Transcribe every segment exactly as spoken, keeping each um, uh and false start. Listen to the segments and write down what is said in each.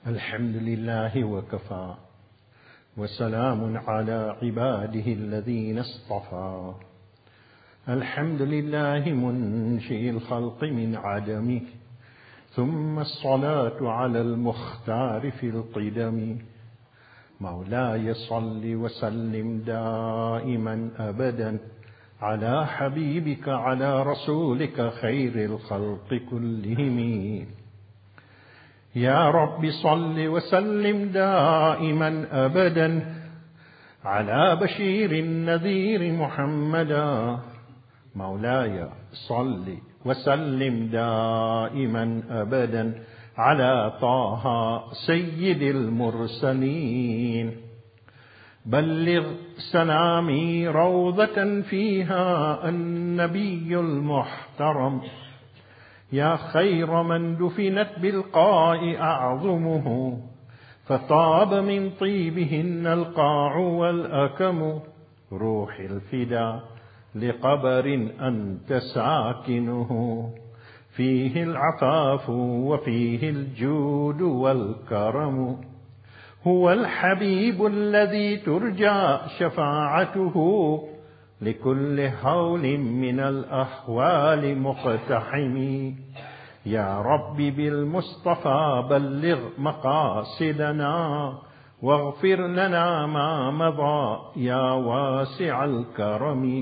الحمد لله وكفى وسلام على عباده الذين اصطفى. الحمد لله منشئ الخلق من عدمه، ثم الصلاة على المختار في القدم. مولاي صل وسلم دائما أبدا على حبيبك على رسولك خير الخلق كلهم. يا رب صل وسلم دائما أبدا على بشير النذير محمدا. مولاي صل وسلم دائما أبدا على طه سيد المرسلين. بلغ سلامي روضة فيها النبي المحترم، يا خير من دفنت بالقاء أعظمه، فطاب من طيبهن القاع والأكم. روح الفدا لقبر أنت ساكنه، فيه العفاف وفيه الجود والكرم. هو الحبيب الذي ترجى شفاعته لكل هول من الأحوال مقتحم. يا رب بالمصطفى بلغ مقاصدنا، واغفر لنا ما مضى يا واسع الكرم.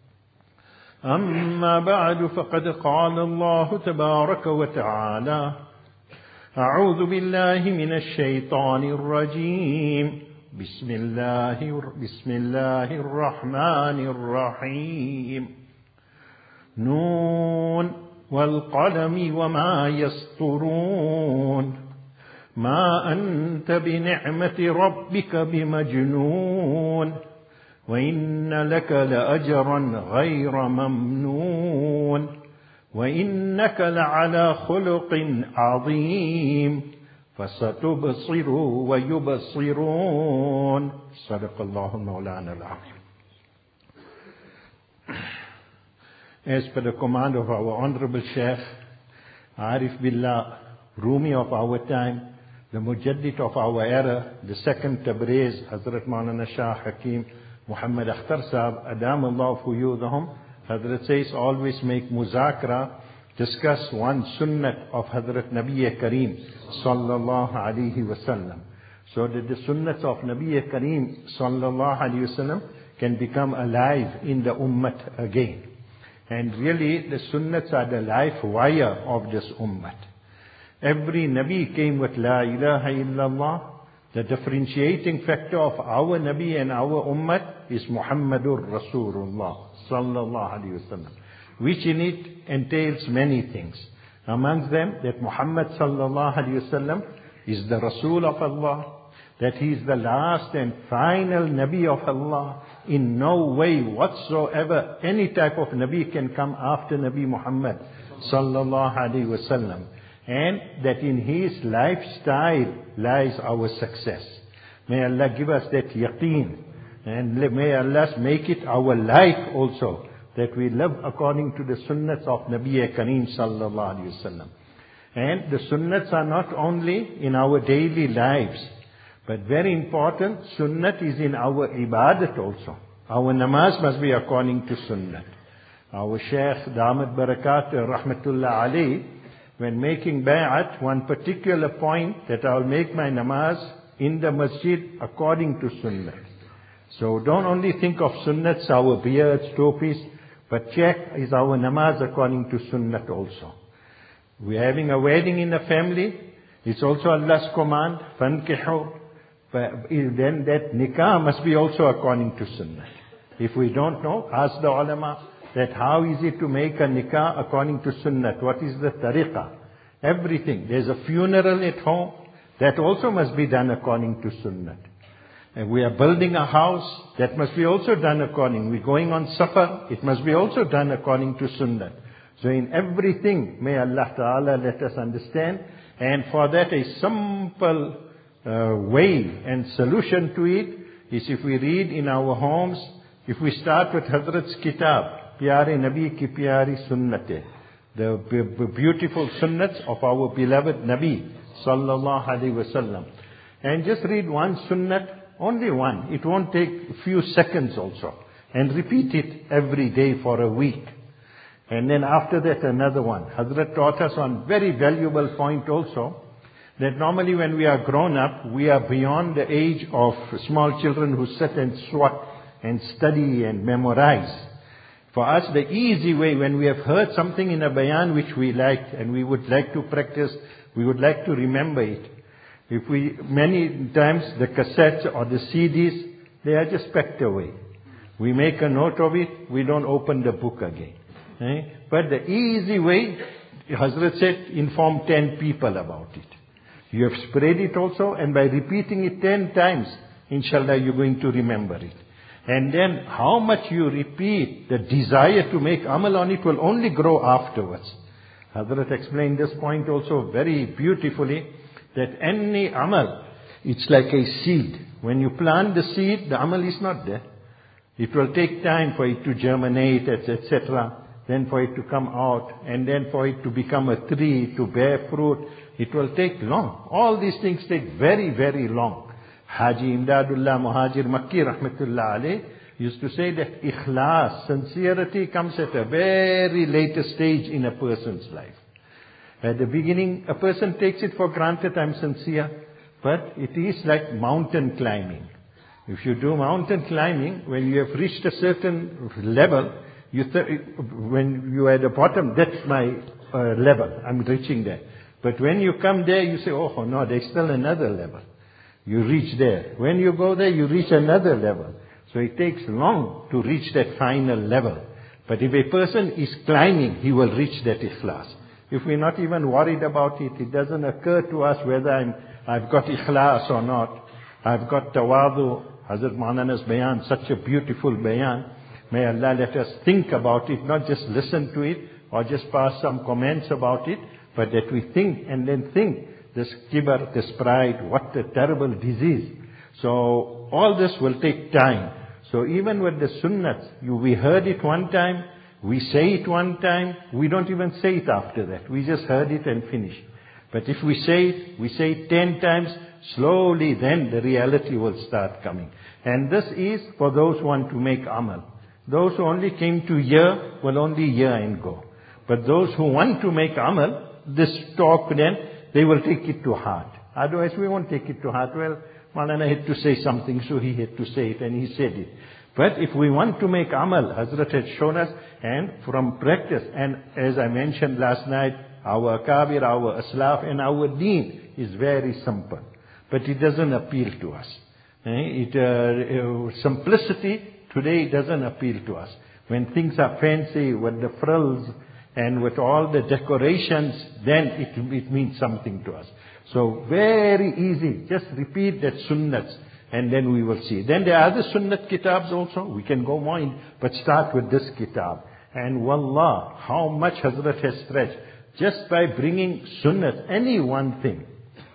أما بعد، فقد قال الله تبارك وتعالى: أعوذ بالله من الشيطان الرجيم، بسم الله بسم الله الرحمن الرحيم. نون والقلم وما يسطرون، ما أنت بنعمة ربك بمجنون، وإن لك لأجرا غير ممنون، وإنك لعلى خلق عظيم، فستبصر ويبصرون. صدق الله مولانا العظيم. As per the command of our Honorable Sheikh Arif Billah Rumi of our time, the Mujaddid of our era, the second Tabriz, Hazrat Maulana Shah Hakim Muhammad Akhtar Sahab, Adam Allah Fuyudahum, Hazrat says always make muzakra, discuss one sunnat of Hazrat Nabi Kareem sallallahu alayhi wasallam, so that the sunnats of Nabi Kareem sallallahu alayhi wasallam can become alive in the ummat again. And really the sunnats are the life wire of this ummat. Every Nabi came with La ilaha illallah. The differentiating factor of our Nabi and our Ummah is Muhammadur Rasulullah sallallahu alayhi wasallam, which in it entails many things. Amongst them, that Muhammad sallallahu alayhi wasallam is the Rasul of Allah, that he is the last and final Nabi of Allah. In no way whatsoever any type of Nabi can come after Nabi Muhammad sallallahu alayhi wasallam. And that in his lifestyle lies our success. May Allah give us that yaqeen, and may Allah make it our life also, that we live according to the sunnats of Nabi Kareem sallallahu alayhi wasallam. And the sunnats are not only in our daily lives, but very important, sunnat is in our ibadat also. Our namaz must be according to sunnat. Our Shaykh Damat Barakat Rahmatullah alayhi, when making bay'at, one particular point that I will make my namaz in the masjid according to sunnah. So don't only think of sunnats, our beards, topis, but check is our namaz according to sunnah also. We're having a wedding in a family, it's also Allah's command, fankihu. Then that nikah must be also according to sunnah. If we don't know, ask the ulama, that how is it to make a nikah according to sunnah? What is the tariqah? Everything. There's a funeral at home. That also must be done according to sunnah. And we are building a house. That must be also done according. We're going on safar. It must be also done according to sunnah. So in everything, may Allah Ta'ala let us understand. And for that a simple uh, way and solution to it is if we read in our homes, if we start with Hazrat's kitab, Pyare Nabi ki pyari sunnate, the beautiful sunnats of our beloved Nabi sallallahu alaihi wasallam. And just read one sunnat, only one. It won't take a few seconds also. And repeat it every day for a week. And then after that another one. Hazrat taught us on very valuable point also, that normally when we are grown up, we are beyond the age of small children who sit and swat and study and memorize. For us, the easy way, when we have heard something in a bayan which we like and we would like to practice, we would like to remember it. If we, many times the cassettes or the C Ds, they are just packed away. We make a note of it, we don't open the book again. Eh? But the easy way, Hazrat said, inform ten people about it. You have spread it also, and by repeating it ten times, inshallah, you're going to remember it. And then how much you repeat, the desire to make amal on it will only grow afterwards. Hazrat explained this point also very beautifully, that any amal, it's like a seed. When you plant the seed, the amal is not there. It will take time for it to germinate, et cetera. Then for it to come out, and then for it to become a tree, to bear fruit. It will take long. All these things take very, very long. Haji Imdadullah Muhajir Makki Rahmatullah Alayh used to say that ikhlas, sincerity, comes at a very later stage in a person's life. At the beginning, a person takes it for granted, I'm sincere, but it is like mountain climbing. If you do mountain climbing, when you have reached a certain level, you th- when you are at the bottom, that's my uh, level, I'm reaching there. But when you come there, you say, oh no, there's still another level. You reach there. When you go there, you reach another level. So it takes long to reach that final level. But if a person is climbing, he will reach that ikhlas. If we're not even worried about it, it doesn't occur to us whether I'm, I've got ikhlas or not. I've got tawadu. Hazrat Maulana's bayan, such a beautiful bayan. May Allah let us think about it, not just listen to it or just pass some comments about it, but that we think and then think. This kibr, this pride, what a terrible disease. So all this will take time. So even with the sunnats, you, we heard it one time, we say it one time, we don't even say it after that. We just heard it and finished. But if we say it, we say it ten times, slowly then the reality will start coming. And this is for those who want to make amal. Those who only came to hear will only hear and go. But those who want to make amal, this talk then, they will take it to heart. Otherwise we won't take it to heart. Well, Maulana had to say something, so he had to say it, and he said it. But if we want to make amal, Hazrat had shown us, and from practice, and as I mentioned last night, our akabir, our aslaf, and our deen is very simple. But it doesn't appeal to us. It, uh, uh, simplicity today doesn't appeal to us. When things are fancy with the frills and with all the decorations, then it, it means something to us. So very easy. Just repeat that sunnats and then we will see. Then there are other sunnat kitabs also. We can go more in, but start with this kitab. And wallah, how much Hazrat has stretched just by bringing sunnat, any one thing.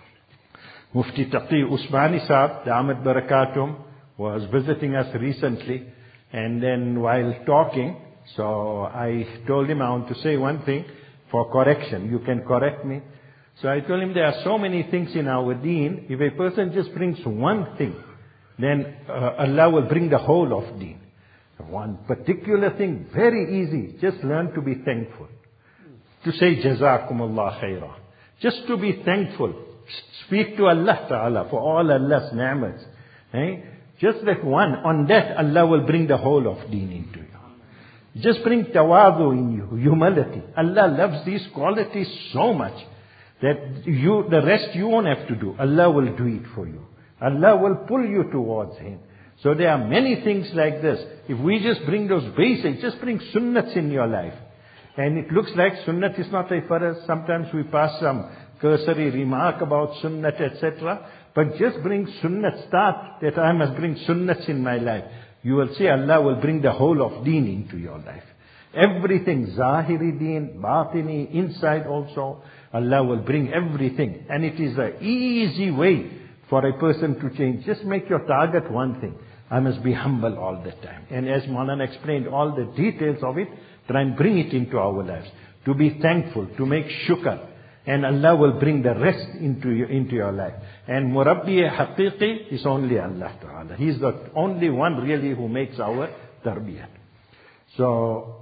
Mufti Taqi Usmani Sahab, the Ahmad Barakatum, was visiting us recently, and then while talking, so I told him I want to say one thing for correction. You can correct me. So I told him there are so many things in our deen. If a person just brings one thing, then uh, Allah will bring the whole of deen. One particular thing, very easy. Just learn to be thankful. To say Jazakumullah khairah. Just to be thankful. Speak to Allah Ta'ala for all Allah's ni'mats. Eh? Just that one, on that Allah will bring the whole of deen into you. Just bring tawadu in you, humility. Allah loves these qualities so much that you, the rest you won't have to do. Allah will do it for you. Allah will pull you towards Him. So there are many things like this. If we just bring those basics, just bring sunnats in your life. And it looks like sunnat is not a faraz. Sometimes we pass some cursory remark about sunnat, et cetera. But just bring sunnat. Start that I must bring sunnats in my life. You will see Allah will bring the whole of deen into your life. Everything, zahiri deen, batini, inside also, Allah will bring everything. And it is an easy way for a person to change. Just make your target one thing. I must be humble all the time. And as Maulana explained all the details of it, try and bring it into our lives. To be thankful, to make shukr. and Allah will bring the rest into your, into your life. And Murabbi Haqiqi is only Allah Ta'ala. He's the only one really who makes our tarbiyat. So,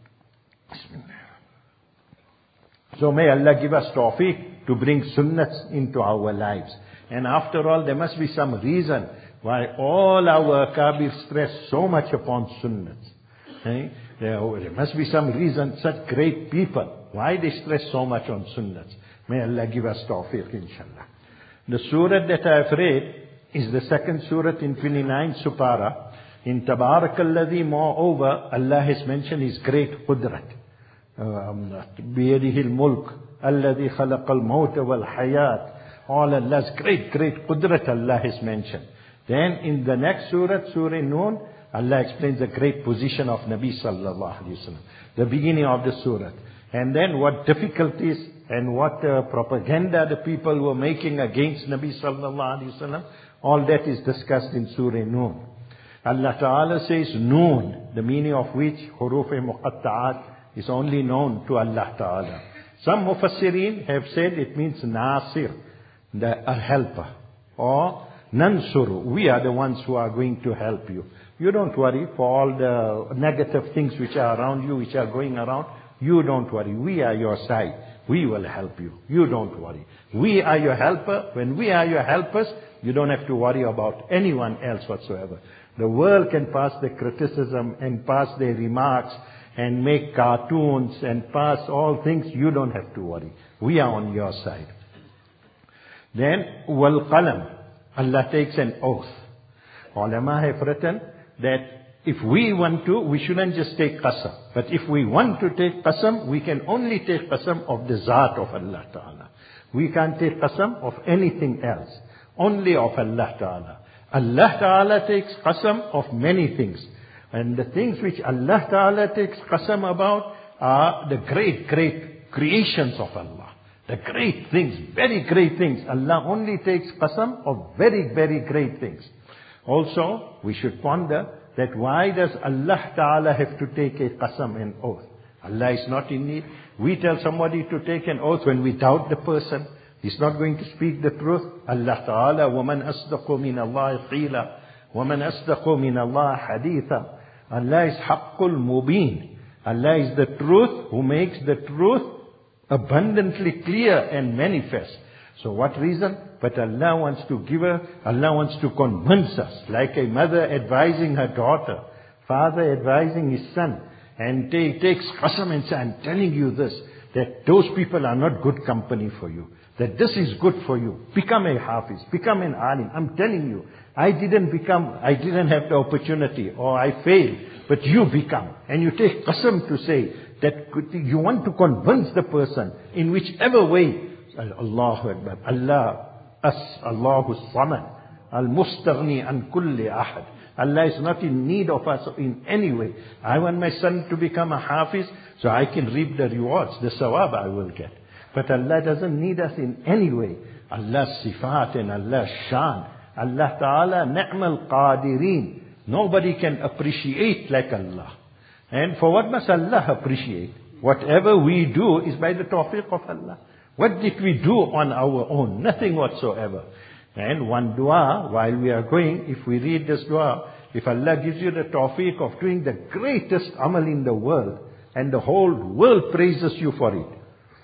so may Allah give us tawfiq to bring sunnats into our lives. And after all, there must be some reason why all our akabir stress so much upon sunnats. Eh? There, there must be some reason, such great people, why they stress so much on sunnats. May Allah give us tawfiq, inshallah. The surah that I have read is the second surah in twenty-ninth supara. In Tabarakalladhi, moreover, Allah has mentioned His great qudrat. بِيَدِهِ الْمُلْكِ الَّذِي خَلَقَ الْمَوْتَ وَالْحَيَاةِ. All Allah's great, great qudrat Allah has mentioned. Then in the next surah, Surah Noon, Allah explains the great position of Nabi Sallallahu Alaihi Wasallam. The beginning of the surah. And then what difficulties and what uh, propaganda the people were making against Nabi Sallallahu Alaihi Wasallam. All that is discussed in Surah Noon. Allah Ta'ala says Noon, the meaning of which huruf-e muqatta'at is only known to Allah Ta'ala. Some mufassirin have said it means Nasir, the, a helper. Or Nansuru, we are the ones who are going to help you. You don't worry for all the negative things which are around you, which are going around. You don't worry. We are your side. We will help you. You don't worry. We are your helper. When we are your helpers, you don't have to worry about anyone else whatsoever. The world can pass their criticism and pass their remarks and make cartoons and pass all things. You don't have to worry. We are on your side. Then, wal qalam. Allah takes an oath. Ulama have written that if we want to, we shouldn't just take qasam. But if we want to take qasam, we can only take qasam of the Zat of Allah Ta'ala. We can't take qasam of anything else. Only of Allah Ta'ala. Allah Ta'ala takes qasam of many things. And the things which Allah Ta'ala takes qasam about are the great, great creations of Allah. The great things, very great things. Allah only takes qasam of very, very great things. Also, we should ponder that why does Allah Ta'ala have to take a qasam, an oath? Allah is not in need. We tell somebody to take an oath when we doubt the person. He's not going to speak the truth. Allah Ta'ala, وَمَنْ أَصْدَقُ مِنَ اللَّهِ قِيلًا وَمَنْ أَصْدَقُ مِنَ اللَّهِ حَدِيثًا. Allah is haqqul mubin. Allah is the truth who makes the truth abundantly clear and manifest. So what reason? But Allah wants to give her, Allah wants to convince us, like a mother advising her daughter, father advising his son, and he takes qasam and says, I'm telling you this, that those people are not good company for you, that this is good for you. Become a hafiz, become an alim. I'm telling you, I didn't become, I didn't have the opportunity, or I failed, but you become. And you take qasam to say that you want to convince the person in whichever way. Allahu Akbar. Allah, as Allahu Samad. Al-Mustaghni an kulli ahad. Allah is not in need of us in any way. I want my son to become a hafiz so I can reap the rewards, the sawab I will get. But Allah doesn't need us in any way. Allah's sifat and Allah's shan. Allah Ta'ala ni'mal qadirin. Nobody can appreciate like Allah. And for what must Allah appreciate? Whatever we do is by the tawfiq of Allah. What did we do on our own? Nothing whatsoever. And one dua, while we are going, if we read this dua, if Allah gives you the tawfiq of doing the greatest amal in the world, and the whole world praises you for it.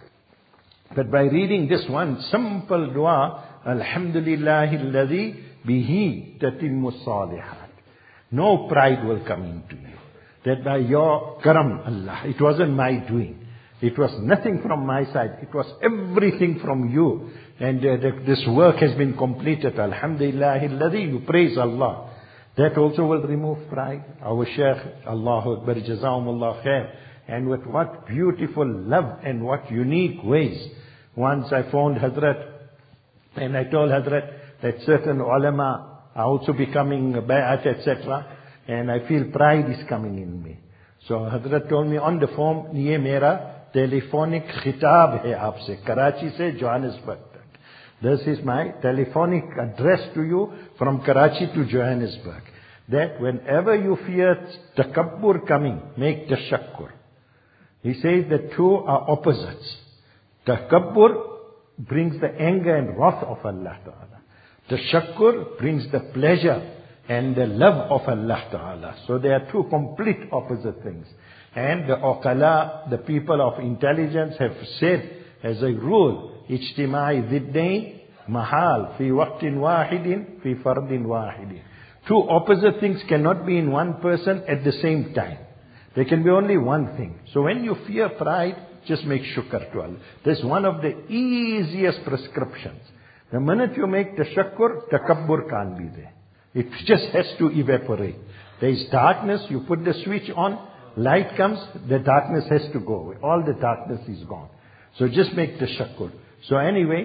But by reading this one simple dua, Alhamdulillahi alladhi bihi tatimmu salihat. No pride will come into you. That by your karam, Allah, it wasn't my doing. It was nothing from my side. It was everything from you. And uh, the, this work has been completed. Alhamdulillah, alladhi, you praise Allah. That also will remove pride. Our Shaykh, Allahu Akbar, Jazakumullah khair. And with what beautiful love and what unique ways. Once I phoned Hazrat, and I told Hazrat that certain ulama are also becoming bay'at, et cetera. And I feel pride is coming in me. So Hazrat told me on the phone, ye mera telephonic khitab hai aapse, Karachi se Johannesburg tak. This is my telephonic address to you from Karachi to Johannesburg. That whenever you fear takabbur coming, make tashakkur. He says the two are opposites. Takabbur brings the anger and wrath of Allah Ta'ala. Tashakkur brings the pleasure and the love of Allah Ta'ala. So they are two complete opposite things. And the uqala, the people of intelligence, have said as a rule, ijtimai ziddain mahal fi waqtin wahidin fi fardin wahidin. Two opposite things cannot be in one person at the same time. There can be only one thing. So when you fear pride, just make shukr to Allah. That's one of the easiest prescriptions. The minute you make tashakkur, takabbur can't be there. It just has to evaporate. There is darkness, you put the switch on, light comes, the darkness has to go away. All the darkness is gone. So just make tashakkur. So anyway,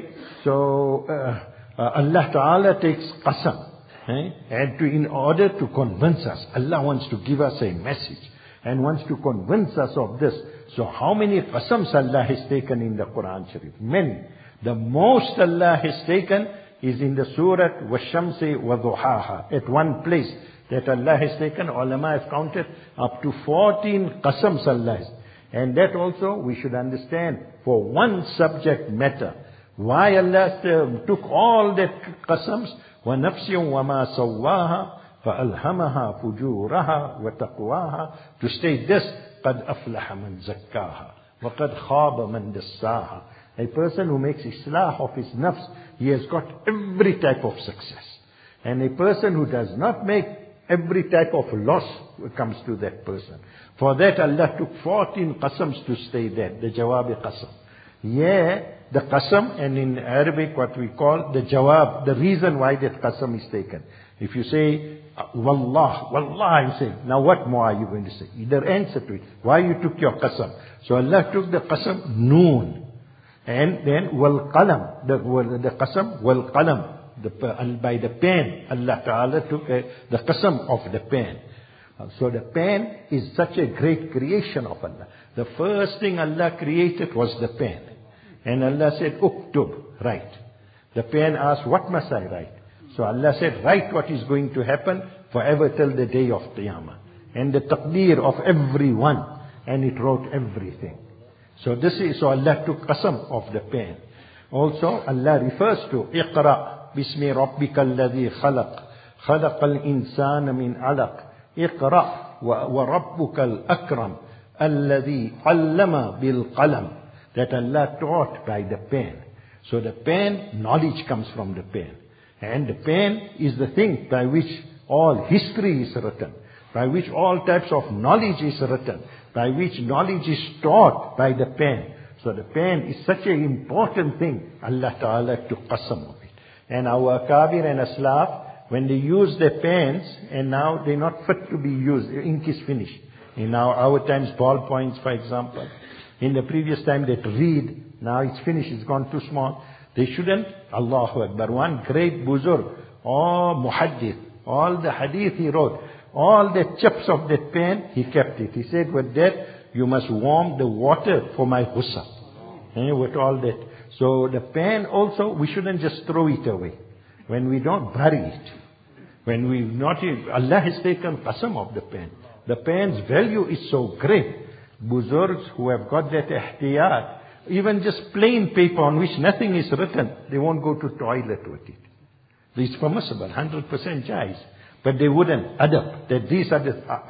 so uh, uh, Allah Ta'ala takes qasam. Eh? And to, in order to convince us, Allah wants to give us a message and wants to convince us of this. So how many qasams Allah has taken in the Quran Sharif? Many. The most Allah has taken is in the Surah Washamsi wa Duhaha. At one place that Allah has taken, ulama have counted up to fourteen qasams Allah has. And that also we should understand for one subject matter. Why Allah took all that qasams? وَنَفْسٍ وَمَا سَوَّاهَا فَأَلْهَمَهَا فُجُورَهَا وَتَقْوَاهَا. To state this, قَدْ أَفْلَحَ مَنْ زَكَّاهَا وَقَدْ خَابَ مَنْ دَسَّاهَا. A person who makes islah of his nafs, he has got every type of success. And a person who does not make every type of loss comes to that person. For that Allah took fourteen qasams to stay there, the jawab qasam. Yeah, the qasam, and in Arabic what we call the jawab, the reason why that qasam is taken. If you say, Wallah, Wallah, you say, now what more are you going to say? Either answer to it. Why you took your qasam? So Allah took the qasam, noon. And then wal qalam, the, the qasam wal qalam, the, by the pen, Allah Ta'ala took uh, the qasam of the pen. So the pen is such a great creation of Allah. The first thing Allah created was the pen. And Allah said, Uktub, write. The pen asked, what must I write? So Allah said, write what is going to happen forever till the day of Qiyamah. And the taqdeer of everyone. And it wrote everything. So this is, so Allah took qasam of the pen. Also Allah refers to Iqra bismi rabbika alladhi khalaq khalaqal insana min alaq Iqra wa, wa rabbuka al-akram alladhi allama bil qalam. That Allah taught by the pen. So the pen, knowledge comes from the pen. And the pen is the thing by which all history is written, by which all types of knowledge is written, by which knowledge is taught by the pen. So the pen is such an important thing. Allah Ta'ala took qasam of it. And our akabir and aslaf, when they use their pens, and now they're not fit to be used, the ink is finished. In our, our times, ballpoints, for example. In the previous time, they'd read. Now it's finished, it's gone too small. They shouldn't. Allahu Akbar. One great buzurg, oh muhaddith, all the hadith he wrote, all the chips of that pen, he kept it. He said, with that, you must warm the water for my ghusl. Eh, with all that. So the pen also, we shouldn't just throw it away. When we don't, bury it. When we not, Allah has taken qasam of the pen. The pen's value is so great. Buzurgs who have got that ihtiyat, even just plain paper on which nothing is written, they won't go to toilet with it. It's permissible, one hundred percent jais. But they wouldn't adapt that these are the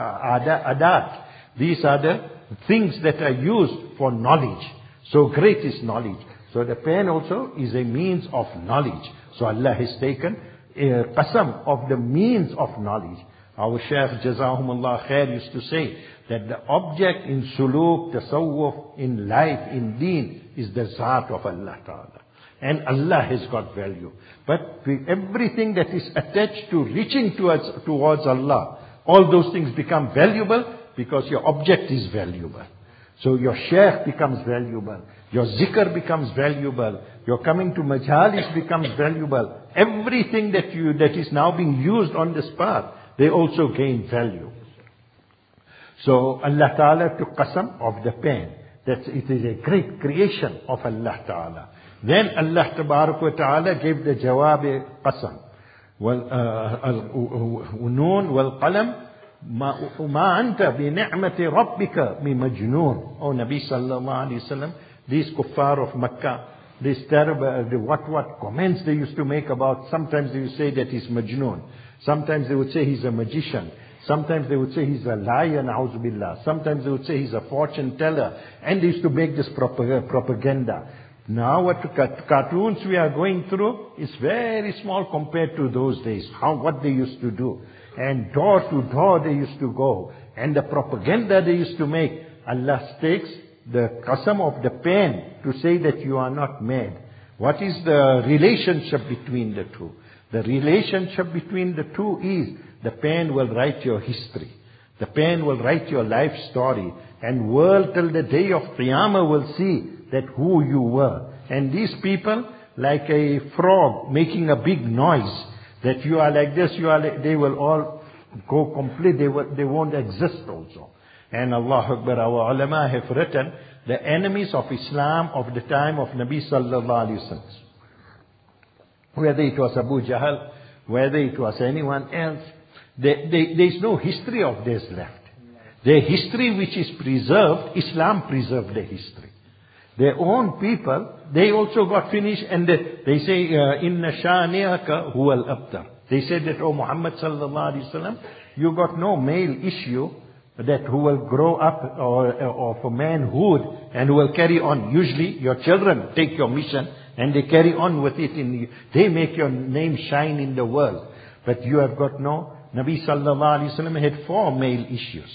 uh, adat. These are the things that are used for knowledge. So great is knowledge. So the pen also is a means of knowledge. So Allah has taken a qasam of the means of knowledge. Our Shaykh Jazahumullah Khair used to say that the object in suluk, tasawwuf, in life, in deen is the zat of Allah Ta'ala. And Allah has got value. But everything that is attached to reaching towards, towards Allah, all those things become valuable because your object is valuable. So your shaykh becomes valuable. Your zikr becomes valuable. Your coming to majalis becomes valuable. Everything that you, that is now being used on this path, they also gain value. So Allah Ta'ala took qasam of the pen. That it is a great creation of Allah Ta'ala. Then Allah Ta'ala gave the jawab qasam. Noon wal qalam ma anta bi ni'mati rabbika mi majnoon. O Nabi Sallallahu Alaihi Wasallam, these kuffar of Makkah, this terrible, the what what comments they used to make about, sometimes they would say that he's Majnoon. Sometimes they would say he's a magician. Sometimes they would say he's a liar, na'udhu billah. Sometimes they would say he's a fortune teller. And they used to make this propaganda. Now what cartoons we are going through is very small compared to those days. How, what they used to do. And door to door they used to go. And the propaganda they used to make. Allah takes the qasam of the pen to say that you are not mad. What is the relationship between the two? The relationship between the two is the pen will write your history. The pen will write your life story. And world till the day of Qiyamah will see that who you were. And these people, like a frog making a big noise, that you are like this, you are like, they will all go complete, they, will, they won't exist also. And Allah Akbar, our ulama have written, the enemies of Islam of the time of Nabi Sallallahu Alaihi Wasallam, whether it was Abu Jahl, whether it was anyone else, they, they, there is no history of theirs left. Their history which is preserved, Islam preserved their history. Their own people, they also got finished, and they, they say, Inna shani'aka huwal abtar. They said that, oh Muhammad Sallallahu Alaihi Wasallam, you got no male issue that who will grow up or, or for manhood and who will carry on. Usually your children take your mission and they carry on with it. In the, they make your name shine in the world. But you have got no. Nabi Sallallahu Alaihi Wasallam had four male issues.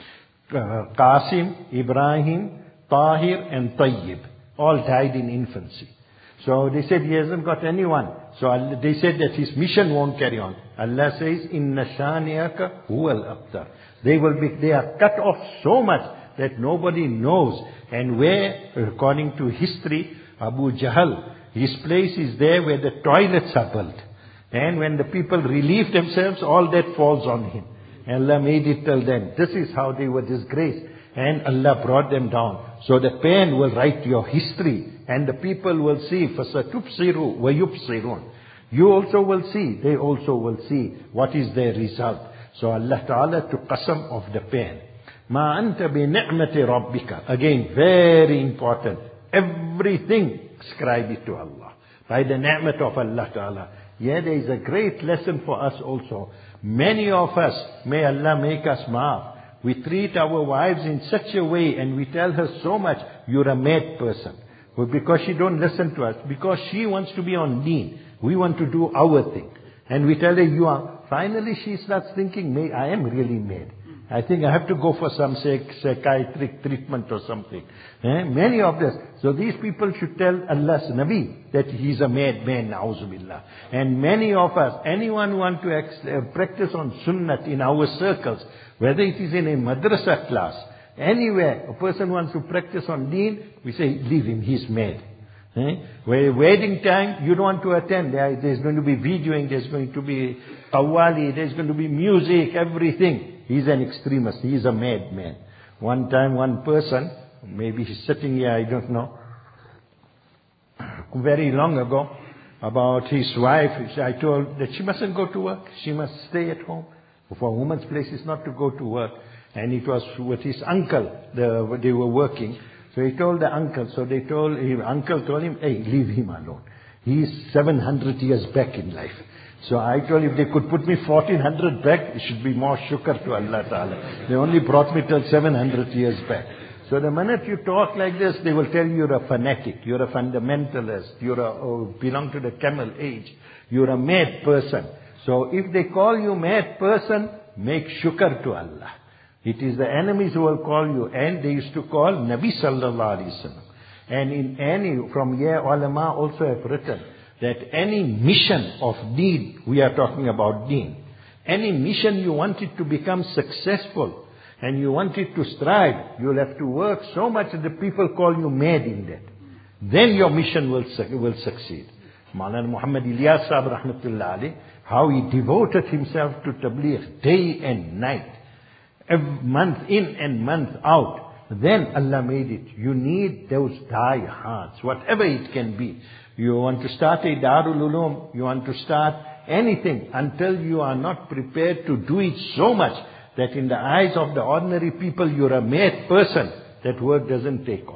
Uh, Qasim, Ibrahim, Tahir and Tayyib. All died in infancy. So they said he hasn't got anyone. So Allah, they said that his mission won't carry on. Allah says, Inna shani'aka huwal abtar. They will be, they are cut off so much that nobody knows. And where, according to history, Abu Jahl, his place is there where the toilets are built. And when the people relieve themselves, all that falls on him. And Allah made it till then. This is how they were disgraced. And Allah brought them down. So the pen will write your history. And the people will see. فَسَتُبْصِرُوا وَيُبْصِرُونَ. You also will see. They also will see what is their result. So Allah Ta'ala took qasam of the pen. مَا أَنْتَ بِنِعْمَةِ رَبِّكَ. Again, very important. Everything, ascribe it to Allah. By the ni'mat of Allah Ta'ala. Yeah, there is a great lesson for us also. Many of us, may Allah make us maaf. We treat our wives in such a way and we tell her so much, you're a mad person. Well, because she don't listen to us. Because she wants to be on deen. We want to do our thing. And we tell her, you are. Finally she starts thinking, may I am really mad. I think I have to go for some psychiatric treatment or something. Eh? Many of this. So these people should tell Allah's Nabi that he's a madman, na'uzu billah. And many of us, anyone who want to ex- uh, practice on sunnat in our circles, whether it is in a madrasa class, anywhere, a person wants to practice on deen, we say, leave him, he's mad. Eh? Where wedding time, you don't want to attend. There, there's going to be videoing, there's going to be qawwali, there's going to be music, everything. He's an extremist. He's a madman. One time, one person, maybe he's sitting here, I don't know, very long ago, about his wife, I told that she mustn't go to work. She must stay at home. For a woman's place is not to go to work. And it was with his uncle, the, they were working. So he told the uncle, so they told him, uncle told him, hey, leave him alone. He's seven hundred years back in life. So I told him, if they could put me fourteen hundred back, it should be more shukr to Allah Ta'ala. They only brought me till seven hundred years back. So the minute you talk like this, they will tell you you're a fanatic, you're a fundamentalist, you're a, oh, belong to the camel age, you're a mad person. So if they call you mad person, make shukr to Allah. It is the enemies who will call you. And they used to call Nabi Sallallahu Alaihi Wasallam. And in any, from here ulama also have written, that any mission of deen, we are talking about deen, any mission you want it to become successful, and you want it to strive, you'll have to work so much that the people call you mad in that. Then your mission will, will succeed. Maulana Muhammad Ilyas Sahib Rahmatullah Alayh, how he devoted himself to tabligh day and night, every month in and month out. Then Allah made it. You need those die hearts, whatever it can be. You want to start a Darul Uloom, you want to start anything, until you are not prepared to do it so much that in the eyes of the ordinary people you're a mad person, that work doesn't take off.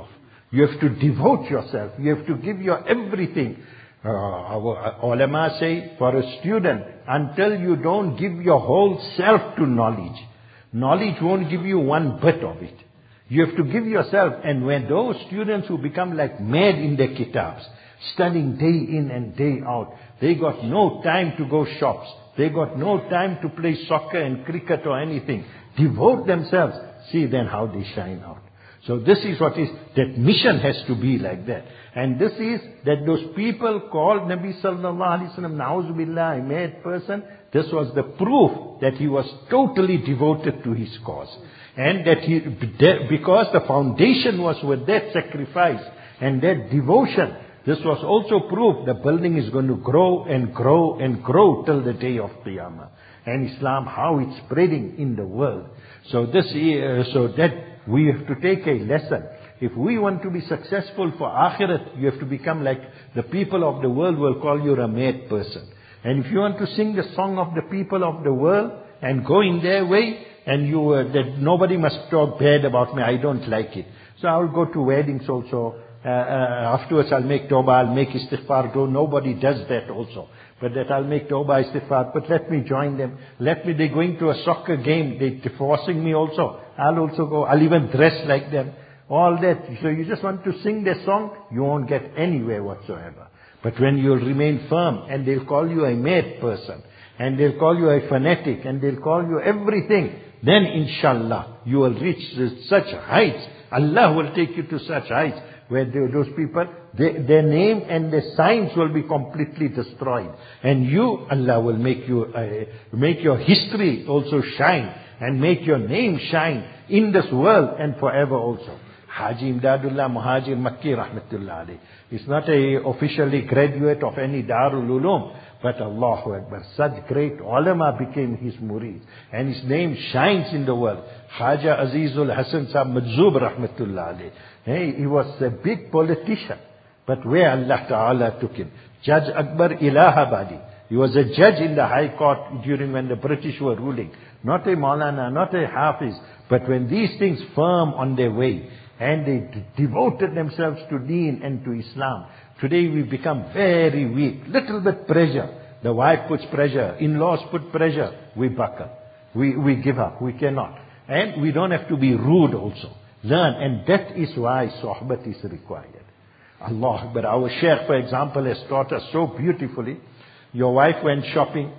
You have to devote yourself. You have to give your everything. Uh, our ulama say, for a student, until you don't give your whole self to knowledge, knowledge won't give you one bit of it. You have to give yourself. And when those students who become like mad in their kitabs, studying day in and day out, they got no time to go shops. They got no time to play soccer and cricket or anything. Devote themselves. See then how they shine out. So this is what is, that mission has to be like that. And this is that those people called Nabi sallallahu alaihi wasallam, na'udhu billah, a mad person. This was the proof that he was totally devoted to his cause. And that he, because the foundation was with that sacrifice and that devotion, this was also proof the building is going to grow and grow and grow till the day of Qiyamah. And Islam, how it's spreading in the world. So this, uh, so that we have to take a lesson. If we want to be successful for Akhirat, you have to become like the people of the world will call you a mad person. And if you want to sing the song of the people of the world and go in their way, and you uh, that nobody must talk bad about me, I don't like it. So I'll go to weddings also. Uh, uh, afterwards I'll make tawbah, I'll make istighfar. Though nobody does that also. But that I'll make tawbah, istighfar. But let me join them. Let me, they're going to a soccer game. They're forcing me also. I'll also go. I'll even dress like them. All that. So you just want to sing their song, you won't get anywhere whatsoever. But when you'll remain firm, and they'll call you a mad person, and they'll call you a fanatic, and they'll call you everything, then inshallah, you will reach such heights. Allah will take you to such heights, where they, those people, they, their name and their signs will be completely destroyed. And you, Allah will make you, uh, make your history also shine, and make your name shine in this world and forever also. Haji Imdadullah Muhajir Makki Rahmatullah alayh. He's not a officially graduate of any Darul Ulum, but Allahu Akbar, such great ulama became his murid, and his name shines in the world. Khaja Azizul Hasan Sahib Majzoob Rahmatullah alayh. Hey, he was a big politician, but where Allah Ta'ala took him. Judge Akbar Ilahabadi. He was a judge in the High Court during when the British were ruling. Not a Maulana, not a Hafiz, but when these things firm on their way, and they d- devoted themselves to Deen and to Islam. Today we become very weak. Little bit pressure. The wife puts pressure. In-laws put pressure. We buckle. We, we give up. We cannot. And we don't have to be rude also. Learn. And that is why sohbat is required. Allah. But our Shaykh, for example, has taught us so beautifully. Your wife went shopping.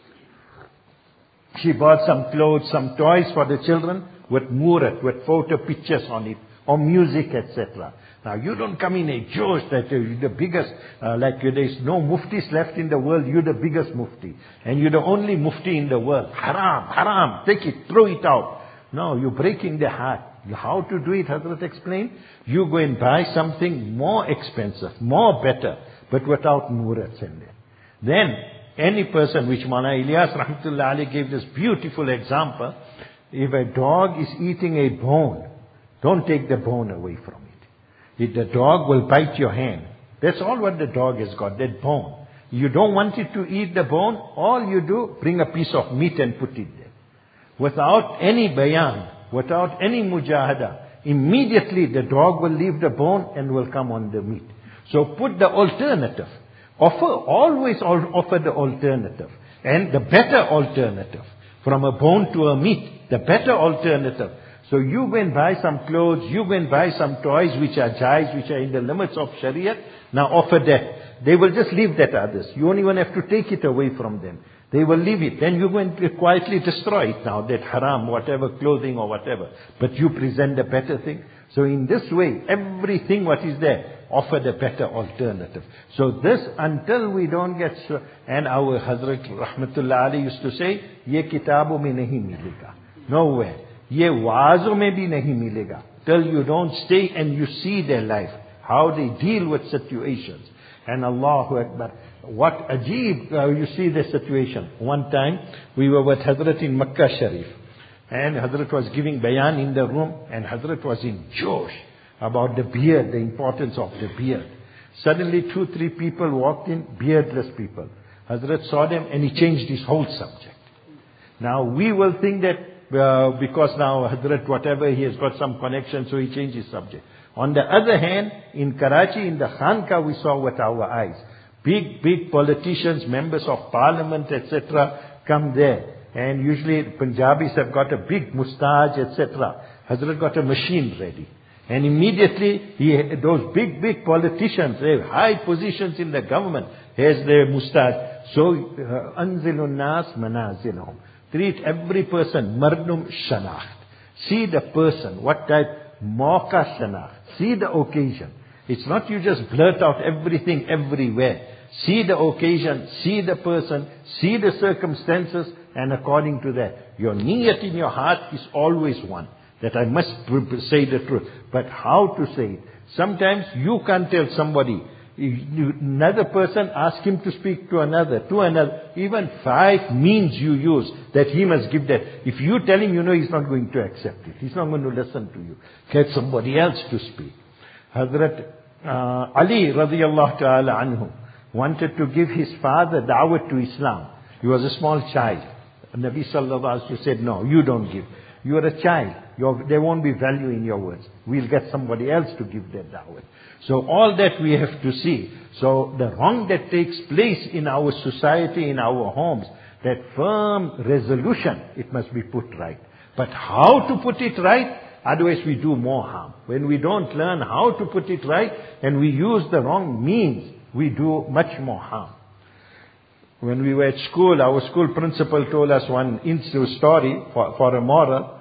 She bought some clothes, some toys for the children with murat, with photo pictures on it, or music, et cetera. Now you don't come in a josh that you're the biggest, uh, like there's no muftis left in the world, you're the biggest mufti. And you're the only mufti in the world. Haram, haram, take it, throw it out. No, you're breaking their heart. How to do it, Hazrat explained? You go and buy something more expensive, more better, but without murats in there. Then, any person, which Maulana Ilyas Rahmatullah Ali gave this beautiful example, if a dog is eating a bone, don't take the bone away from it. If the dog will bite your hand, that's all what the dog has got, that bone. You don't want it to eat the bone, all you do, bring a piece of meat and put it there. Without any bayan, without any mujahada, immediately the dog will leave the bone and will come on the meat. So put the alternative. Offer, always offer the alternative. And the better alternative. From a bone to a meat, the better alternative. So you go and buy some clothes, you go and buy some toys which are jais, which are in the limits of Shariah. Now offer that. They will just leave that others. You don't even have to take it away from them. They will leave it. Then you go and quietly destroy it now, that haram, whatever clothing or whatever. But you present the better thing. So in this way, everything what is there, offer the better alternative. So this, until we don't get, and our Hazrat Rahmatullah Ali used to say, ye kitabo mein nahi milega. Nowhere. Ye waazo mein bhi nahi milega. Till you don't stay and you see their life, how they deal with situations. And Allahu Akbar. What ajeeb, uh, you see the situation. One time, we were with Hazrat in Makkah Sharif. And Hazrat was giving bayan in the room, and Hazrat was in josh about the beard, the importance of the beard. Suddenly two, three people walked in, beardless people. Hazrat saw them and he changed his whole subject. Now we will think that uh, because now Hazrat, whatever, he has got some connection, so he changed his subject. On the other hand, in Karachi, in the Khanka, we saw with our eyes. Big, big politicians, members of parliament, et cetera, come there. And usually Punjabis have got a big moustache, et cetera. Hazrat got a machine ready. And immediately, he, those big, big politicians, they have high positions in the government, has their moustache. So, anzilun nas manazilahum. Treat every person, mardum shanacht. See the person, what type, mauka shanacht. See the occasion. It's not you just blurt out everything everywhere. See the occasion, see the person, see the circumstances, and according to that, your niyat in your heart is always one. That I must say the truth. But how to say it? Sometimes you can't tell somebody. Another person, ask him to speak to another, to another. Even five means you use that he must give that. If you tell him, you know he's not going to accept it. He's not going to listen to you. Get somebody else to speak. Hazrat uh, Ali radiyallahu ta'ala anhu wanted to give his father da'wat to Islam. He was a small child. Nabi sallallahu alaihi wasallam said, no, you don't give. You are a child. You're, there won't be value in your words. We'll get somebody else to give that da'wah. So all that we have to see. So the wrong that takes place in our society, in our homes, that firm resolution, it must be put right. But how to put it right? Otherwise we do more harm. When we don't learn how to put it right and we use the wrong means, we do much more harm. When we were at school, our school principal told us one story for, for a moral.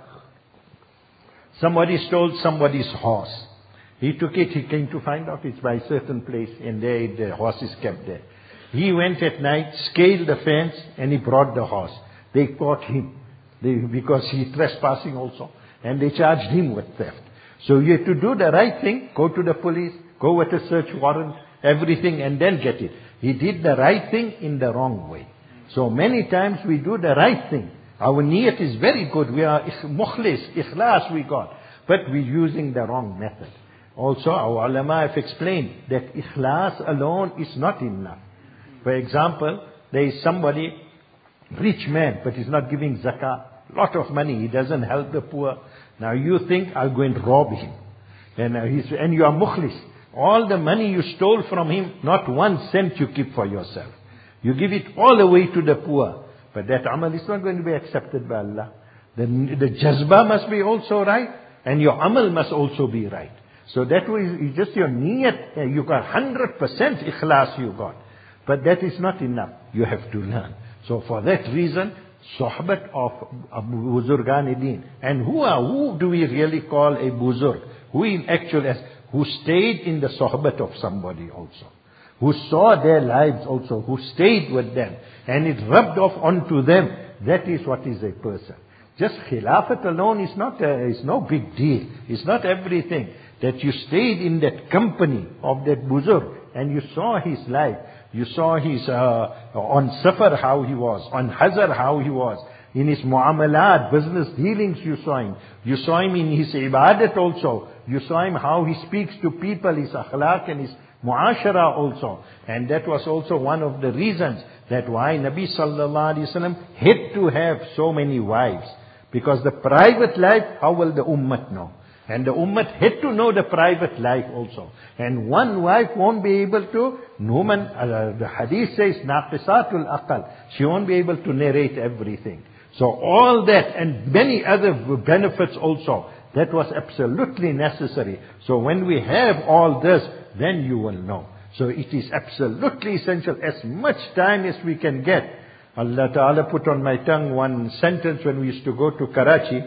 Somebody stole somebody's horse. He took it, he came to find out it's by a certain place, and there the horse is kept there. He went at night, scaled the fence, and he brought the horse. They caught him, they, because he trespassing also, and they charged him with theft. So you have to do the right thing, go to the police, go with a search warrant, everything, and then get it. He did the right thing in the wrong way. So many times we do the right thing. Our niyat is very good. We are mukhlis, ikhlas we got. But we're using the wrong method. Also, our ulama have explained that ikhlas alone is not enough. For example, there is somebody, rich man, but he's not giving zakah. Lot of money, he doesn't help the poor. Now you think, I'll go and rob him. And, uh, he's, and you are mukhlis. All the money you stole from him, not one cent you keep for yourself. You give it all away to the poor. But that amal is not going to be accepted by Allah. The, the jazba must be also right, and your amal must also be right. So that was just your niyat. You got one hundred percent ikhlas you got. But that is not enough. You have to learn. So for that reason, sohbat of Buzurgan Din. And who are, who do we really call a buzurg? Who in actual as who stayed in the sohbat of somebody also. Who saw their lives also, who stayed with them, and it rubbed off onto them. That is what is a person. Just khilafat alone is not a, is no big deal. It's not everything. That you stayed in that company of that buzurg, and you saw his life. You saw his, uh, on safar how he was, on hazar how he was. In his muamalat, business dealings you saw him. You saw him in his ibadat also. You saw him how he speaks to people, his akhlaq and his muashara also. And that was also one of the reasons that why Nabi sallallahu alaihi wasallam had to have so many wives. Because the private life, how will the ummah know? And the ummah had to know the private life also. And one wife won't be able to, woman, uh, the hadith says, naqisatul aqal. She won't be able to narrate everything. So all that and many other benefits also, that was absolutely necessary. So when we have all this, then you will know. So it is absolutely essential, as much time as we can get. Allah Ta'ala put on my tongue one sentence when we used to go to Karachi.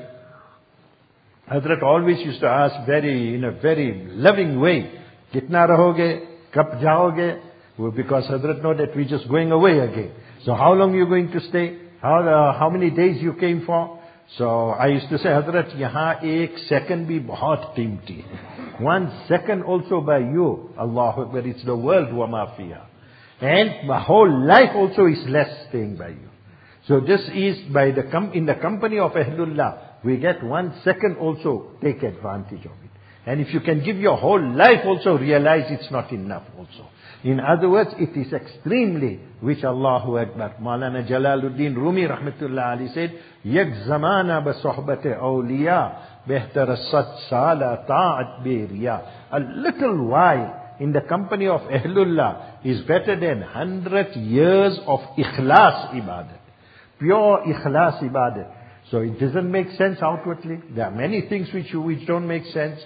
Hazrat always used to ask very, in a very loving way, Kitna rahoge, kab jaoge? Well, because Hazrat know that we're just going away again. So how long are you going to stay? How, uh, how many days you came for? So I used to say, Hazrat, yahan ek second bhi bahut qeemti. One second also by you, Allahu Akbar, it's the world wa ma fiha. And my whole life also is less staying by you. So this is by the com- in the company of Ahlullah, we get one second also, take advantage of it. And if you can give your whole life also, realize it's not enough also. In other words, it is extremely, which Allahu Akbar. Maulana Jalaluddin Rumi rahmatullah alayhi said, Yak zamana ba sohbate awliya, behtar sat sala ta'at biriya. A little while in the company of Ahlullah is better than hundred years of ikhlas ibadat. Pure ikhlas ibadat. So it doesn't make sense outwardly. There are many things which, which don't make sense.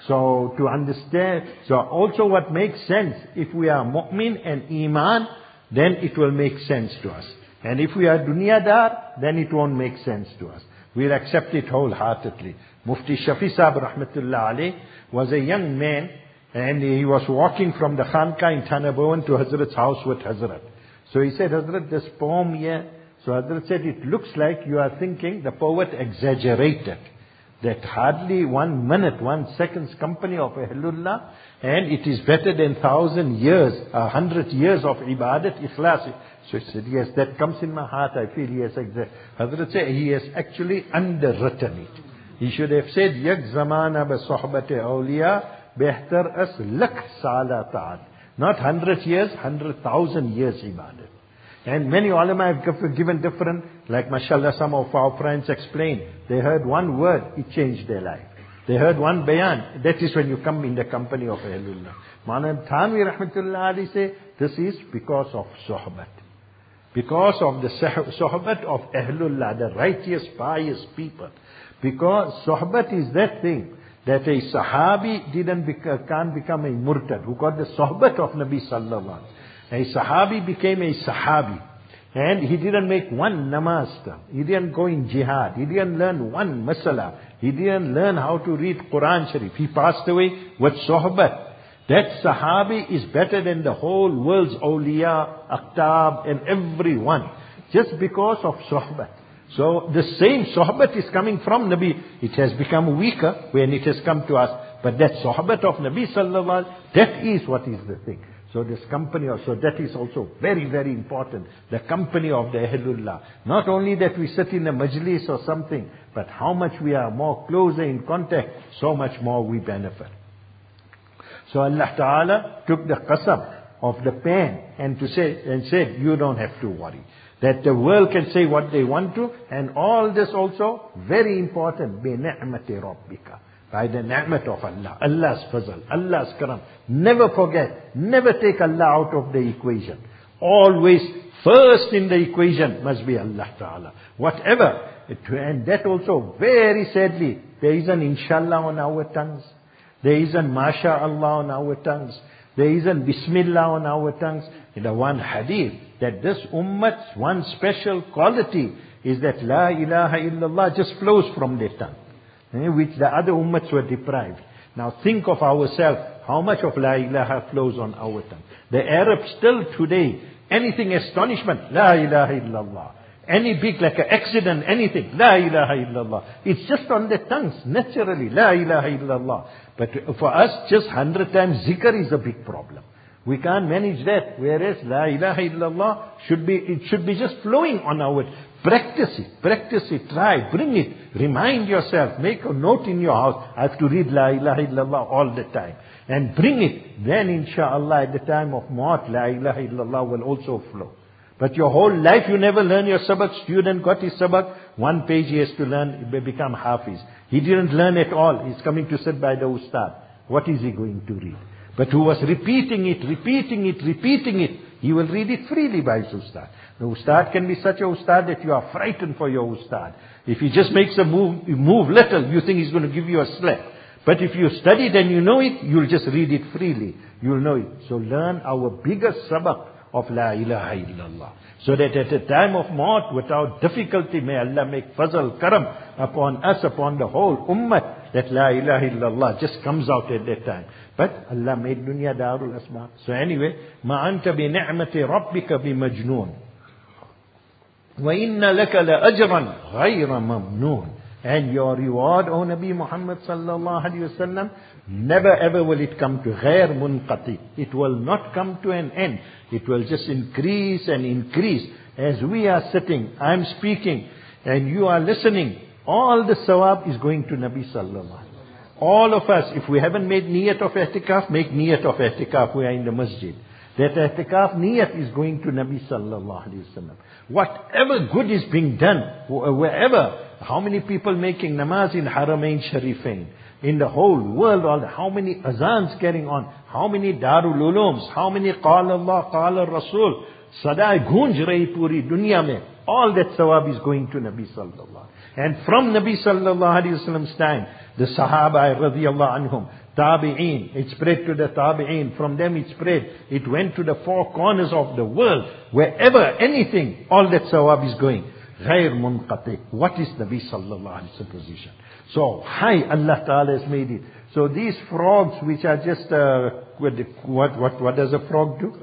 So to understand, so also what makes sense, if we are mu'min and iman, then it will make sense to us. And if we are dunyadar, then it won't make sense to us. We'll accept it wholeheartedly. Mufti Shafi Sahib rahmatullah alayh was a young man, and he was walking from the Khanqa in Thana Bhawan to Hazrat's house with Hazrat. So he said, Hazrat, this poem here, so Hazrat said, it looks like you are thinking the poet exaggerated. That hardly one minute, one second's company of Ahlullah, and it is better than thousand years, a hundred years of ibadat, ikhlas. So he said, yes, that comes in my heart, I feel he has exact. Hazrat said, he has actually underwritten it. He should have said, Yak zamana ba sohbate awliya, behtar as lak sala ta'at. Not hundred years, hundred thousand years ibadat. And many ulama have given different, like mashallah some of our friends explained, they heard one word, it changed their life. They heard one bayan, that is when you come in the company of Ahlullah. Maulana Thanvi rahmatullah alayhi say, this is because of sohbat. Because of the sohbat of Ahlullah, the righteous, pious people. Because sohbat is that thing, that a sahabi didn't bec- can't become a murtad, who got the sohbat of Nabi sallallahu alaihi wasallam. A sahabi became a sahabi. And he didn't make one namaz. He didn't go in jihad. He didn't learn one masala. He didn't learn how to read Quran Sharif. He passed away with sohbat. That sahabi is better than the whole world's awliya, aqtab and everyone. Just because of sohbat. So the same sohbat is coming from Nabi. It has become weaker when it has come to us. But that sohbat of Nabi sallallahu alaihi wasallam, that is what is the thing. So this company also, that is also very, very important. The company of the Ahlullah. Not only that we sit in a majlis or something, but how much we are more closer in contact, so much more we benefit. So Allah Ta'ala took the qasam of the pen and to say, and said, you don't have to worry. That the world can say what they want to, and all this also, very important, بِنِعْمَةِ رَبِّكَ. By the ni'mat of Allah, Allah's fazl, Allah's karam. Never forget, never take Allah out of the equation. Always, first in the equation must be Allah Ta'ala. Whatever, and that also, very sadly, there is an inshallah on our tongues. There is an masha'Allah on our tongues. There is an bismillah on our tongues. In the one hadith, that this ummah's one special quality is that la ilaha illallah just flows from their tongue. Which the other ummats were deprived. Now think of ourselves, how much of La ilaha flows on our tongue. The Arabs still today, anything astonishment, La ilaha illallah. Any big like an accident, anything, La ilaha illallah. It's just on their tongues, naturally, La ilaha illallah. But for us, just hundred times zikr is a big problem. We can't manage that. Whereas La ilaha illallah should be, it should be just flowing on our. Practice it, practice it, try, bring it, remind yourself, make a note in your house, I have to read La ilaha illallah all the time. And bring it, then inshallah at the time of maut, La ilaha illallah will also flow. But your whole life you never learn your sabak, student got his sabak, one page he has to learn, become hafiz. He didn't learn at all, he's coming to sit by the ustad. What is he going to read? But who was repeating it, repeating it, repeating it, he will read it freely by his ustad. The ustad can be such a ustad that you are frightened for your ustad. If he just makes a move, move little, you think he's going to give you a slap. But if you study it and you know it, you'll just read it freely. You'll know it. So learn our biggest sabak of La ilaha illallah. So that at the time of maut, without difficulty, may Allah make fazl, karam upon us, upon the whole ummah, that La ilaha illallah just comes out at that time. But Allah made dunya darul asma. So anyway, ma anta bi ni'mati rabbika bi majnoon. وَإِنَّ لَكَ لَأَجْرًا غَيْرَ مَمْنُونَ. And your reward, O Nabi Muhammad sallallahu alayhi wa sallam, never ever will it come to غَيْر مُنْقَطِي. It will not come to an end. It will just increase and increase. As we are sitting, I am speaking, and you are listening, all the sawab is going to Nabi sallallahu alayhi wa sallam. All of us, if we haven't made niyat of i'tikaf, make niyat of i'tikaf. We are in the masjid. That i'tikaf niyat is going to Nabi sallallahu alayhi wasallam. Whatever good is being done, wherever, how many people making namaz in Haramain Sharifain, in the whole world, all how many azans carrying on, how many Darul Ulums, how many Qala Allah, Qala Rasul, Sadai gunj rahi puri dunya mein. All that sawab is going to Nabi sallallahu. And from Nabi sallallahu alayhi wasallam's time, the Sahaba radiyallahu anhum, Tabi'een, it spread to the Tabi'een. From them it spread. It went to the four corners of the world. Wherever, anything, all that sawab is going. Ghair munqati. What is Nabi sallallahu alayhi wasallam's position? So high Allah Ta'ala has made it. So these frogs which are just, uh, what, what, what does a frog do?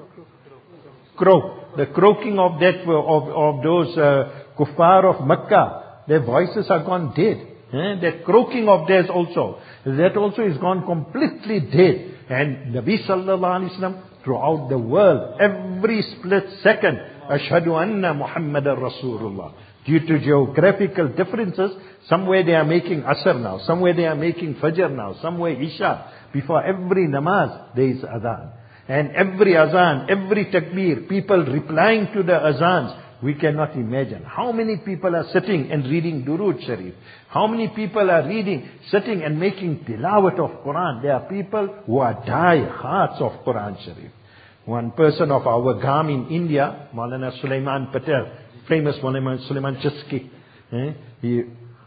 Croak. The croaking of that, of, of those uh, kuffar of Makkah, their voices are gone dead. Eh? That croaking of theirs also, that also is gone completely dead. And Nabi sallallahu alayhi wasallam throughout the world, every split second, Ashhadu anna Muhammadan Rasulullah. Due to geographical differences, somewhere they are making Asr now, somewhere they are making Fajr now, somewhere Isha. Before every namaz, there is Adhan. And every Azan, every Takbir, people replying to the Azans, we cannot imagine. How many people are sitting and reading Durood Sharif? How many people are reading, sitting and making tilawat of Quran? There are people who are die hearts of Quran Sharif. One person of our Gam in India, Maulana Sulaiman Patel, famous Maulana Sulaiman Chiski. Eh? He,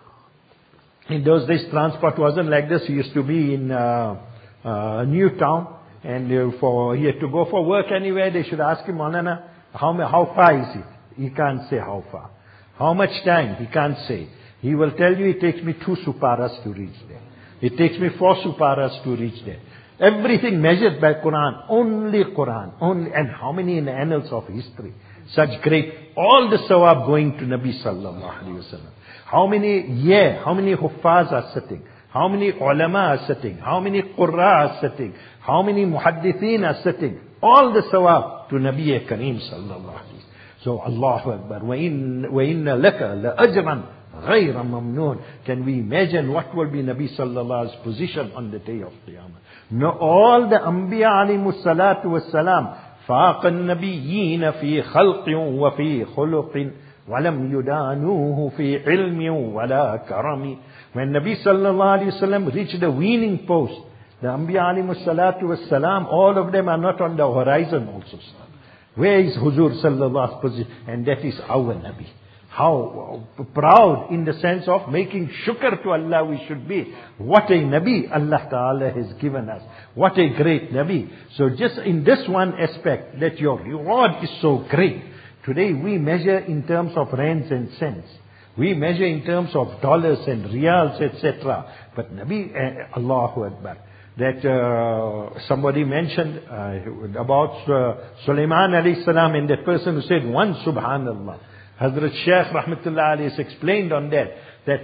in those days, transport wasn't like this. He used to be in uh, uh, Newtown. And uh, for he had to go for work anywhere. They should ask him, Maulana, how, how far is it? He can't say how far. How much time? He can't say. He will tell you it takes me two suparas to reach there. It takes me four suparas to reach there. Everything measured by Quran. Only Quran. Only, and how many in the annals of history? Such great. All the sawab going to Nabi sallallahu alayhi wa sallam. How many, yeah, how many huffaz are sitting? How many ulama are sitting? How many qurra are sitting? How many muhaddithin are sitting? All the sawab to Nabi Kareem sallallahu alayhi wa sallam. So Allahu Akbar. وَإِنَّ لَكَ لَأَجْرًا غَيْرَ مَمْنُونَ. Can we imagine what will be Nabi sallallahu alayhi's position on the day of Qiyamah? No, all the Anbiya alayhimus salatu was salam. فَاقَ النَّبِيِّينَ فِي خَلْقٍ وَفِي خُلُقٍ وَلَمْ يُدَانُوهُ فِي عِلْمٍ وَلَا كَرَمٍ. When Nabi sallallahu alayhi wasallam reached the weaning post, the Anbiya alayhimus salatu was salam, all of them are not on the horizon also. Where is Huzur sallallahu alaihi wasallam? And that is our Nabi. How proud in the sense of making shukr to Allah we should be. What a Nabi Allah Ta'ala has given us. What a great Nabi. So just in this one aspect, that your reward is so great. Today we measure in terms of rands and cents. We measure in terms of dollars and riyals, et cetera. But Nabi, uh, Allahu Akbar. That uh, somebody mentioned uh, about uh, Sulaiman alayhi salam and that person who said one subhanallah. Hazrat Shaykh Rahmatullah alayhi has explained on that, that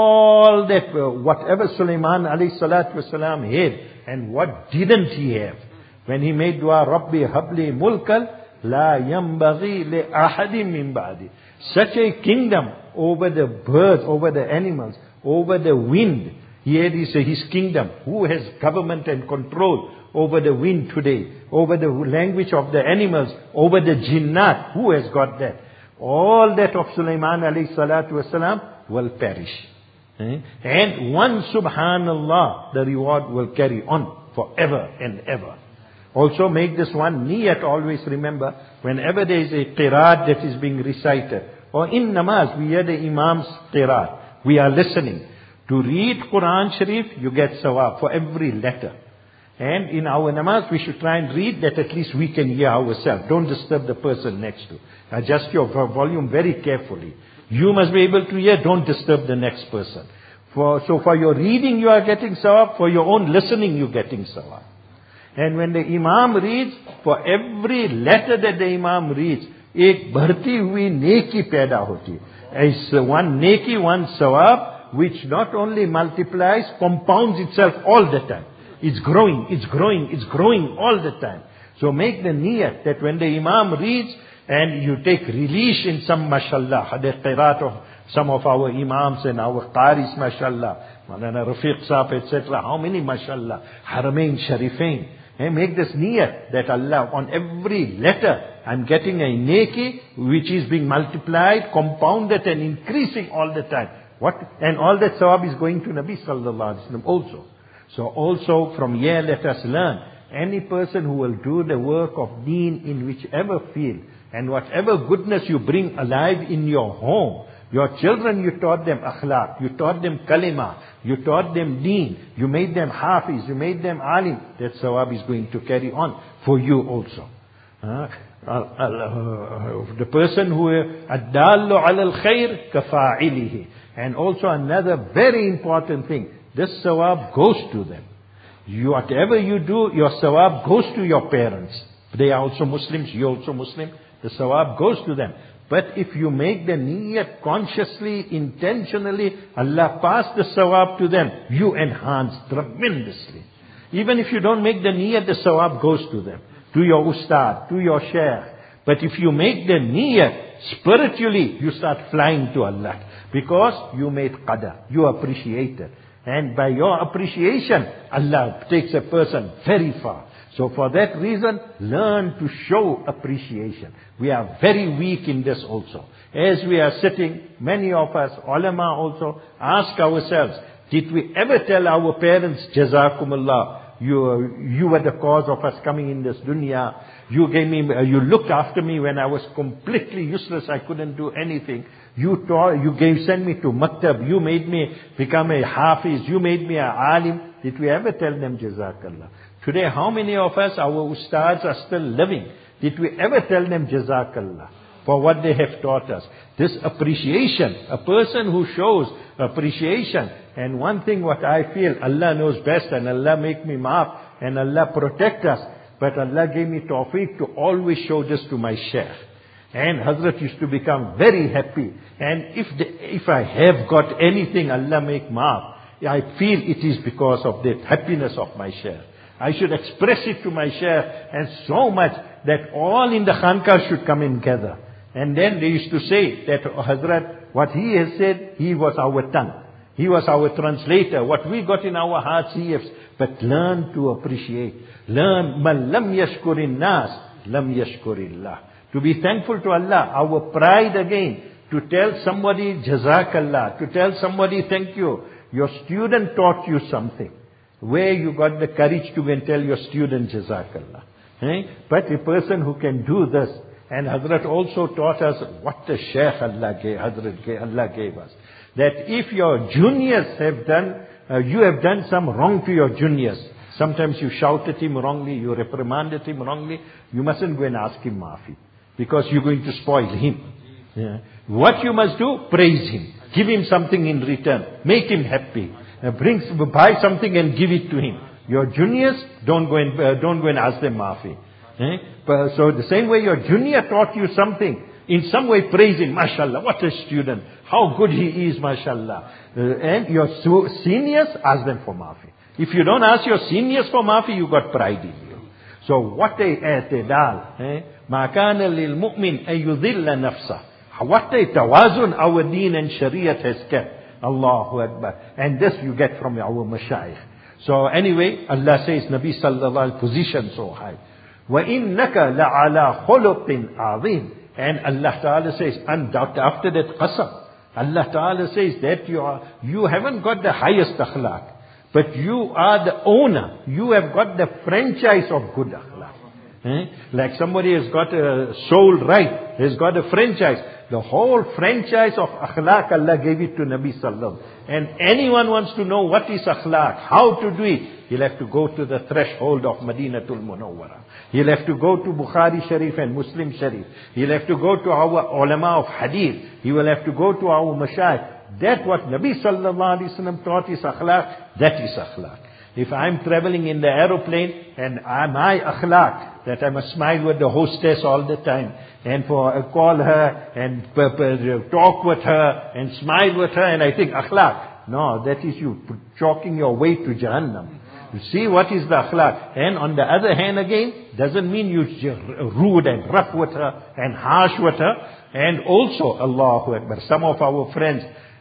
all that, uh, whatever Sulaiman alayhi salatu wasalam had and what didn't he have. When he made dua, Rabbi habli mulkal la yambaghi li ahadim min ba'di. Such a kingdom over the birds, over the animals, over the wind. Here is his kingdom. Who has government and control over the wind today? Over the language of the animals? Over the jinnat? Who has got that? All that of Sulaiman alayhi salatu wasalam will perish. Eh? And one subhanallah, the reward will carry on forever and ever. Also make this one niyat, always remember, whenever there is a qiraat that is being recited, or in namaz, we hear the imam's qiraat, we are listening. To read Quran Sharif, you get sawab for every letter. And in our namaz, we should try and read that at least we can hear ourselves. Don't disturb the person next to. Adjust your volume very carefully. You must be able to hear, don't disturb the next person. For, so for your reading, you are getting sawab. For your own listening, you are getting sawab. And when the imam reads, for every letter that the imam reads, ek bharti hui neki paida hoti. As one neki, one sawab, which not only multiplies, compounds itself all the time. It's growing, it's growing, it's growing all the time. So make the niyat that when the imam reads and you take relish in some mashallah, the qiraat of some of our imams and our qaris mashallah, Maulana Rafiq Saab, et cetera. How many, mashallah, Haramain Sharifain. And make this niyat that Allah, on every letter, I'm getting a neki which is being multiplied, compounded and increasing all the time. What? And all that sawab is going to Nabi sallallahu alaihi wasallam also. So also from here let us learn, any person who will do the work of deen in whichever field, and whatever goodness you bring alive in your home, your children, you taught them akhlaq, you taught them kalima, you taught them deen, you made them hafiz, you made them alim, that sawab is going to carry on for you also. Uh, uh, uh, the person who addallu ala al-khair kafa'ilihi. And also another very important thing, this sawab goes to them. You, whatever you do, your sawab goes to your parents. They are also Muslims, you also Muslim, the sawab goes to them. But if you make the niyyat consciously, intentionally, Allah pass the sawab to them, you enhance tremendously. Even if you don't make the niyyat, the sawab goes to them, to your ustad, to your shaykh. But if you make the niyyat, spiritually, you start flying to Allah. Because you made qadar, you appreciated. And by your appreciation, Allah takes a person very far. So for that reason, learn to show appreciation. We are very weak in this also. As we are sitting, many of us, ulama also, ask ourselves, did we ever tell our parents, Jazakumullah, you, you were the cause of us coming in this dunya. You gave me, you looked after me when I was completely useless. I couldn't do anything. You taught, you gave, sent me to maktab. You made me become a hafiz. You made me a alim. Did we ever tell them Jazakallah? Today, how many of us, our ustads are still living? Did we ever tell them Jazakallah for what they have taught us? This appreciation, a person who shows appreciation. And one thing what I feel, Allah knows best, and Allah make me maaf, and Allah protect us. But Allah gave me tawfiq to always show this to my shaykh. And Hazrat used to become very happy. And if the, if I have got anything, Allah make maaf, I feel it is because of the happiness of my shaykh. I should express it to my shaykh, and so much that all in the khanqah should come in together. And then they used to say that Hazrat, what he has said, he was our tongue. He was our translator. What we got in our hearts, he has. But learn to appreciate. Learn, man lam yashkurin nas, lam yashkurillah. To be thankful to Allah. Our pride again. To tell somebody Jazakallah. To tell somebody thank you. Your student taught you something. Where you got the courage to go and tell your student Jazakallah. Eh? But a person who can do this. And Hazrat also taught us what the Shaykh Allah gave, Hazrat gave, Allah gave us. That if your juniors have done, uh, you have done some wrong to your juniors. Sometimes you shouted him wrongly, you reprimanded him wrongly. You mustn't go and ask him maafi. Because you're going to spoil him. Yeah. What you must do, praise him. Give him something in return. Make him happy. Uh, bring, buy something and give it to him. Your juniors, don't go and, uh, don't go and ask them maafi. Eh? But, so the same way your junior taught you something, in some way praise him, mashallah, what a student, how good he is, mashallah. Uh, and your seniors, ask them for maafi. If you don't ask your seniors for maafi, you got pride in you. So what a i'tidal, ma kana lil mu'min an yudhilla nafsah. What a tawazun our deen and shariat has kept. Allahu Akbar. And this you get from our mashayikh. So anyway, Allah says, Nabi sallallahu alaihi position so high. وَإِنَّكَ لَعَلَىٰ خُلُقٍ عَظِيمٍ. And Allah Ta'ala says, and after that qasam, Allah Ta'ala says that you are, you haven't got the highest akhlaq, but you are the owner. You have got the franchise of good akhlaq. Eh? Like somebody has got a soul right, has got a franchise. The whole franchise of akhlaq, Allah gave it to Nabi Sallallahu. And anyone wants to know what is akhlaq, how to do it, he'll have to go to the threshold of Madinatul Munawwara. He'll have to go to Bukhari Sharif and Muslim Sharif. He'll have to go to our ulama of hadith. He will have to go to our mashayikh. That what Nabi Sallallahu Alaihi Wasallam taught is akhlaq, that is akhlaq. If I'm traveling in the aeroplane and I, my akhlaq, that I must smile with the hostess all the time, and for uh, call her and uh, uh, talk with her and smile with her, and I think akhlaq. No, that is you chalking your way to Jahannam. You see what is the akhlaq. And on the other hand again, doesn't mean you rude and rough with her and harsh with her. And also, Allahu Akbar, some of our friends,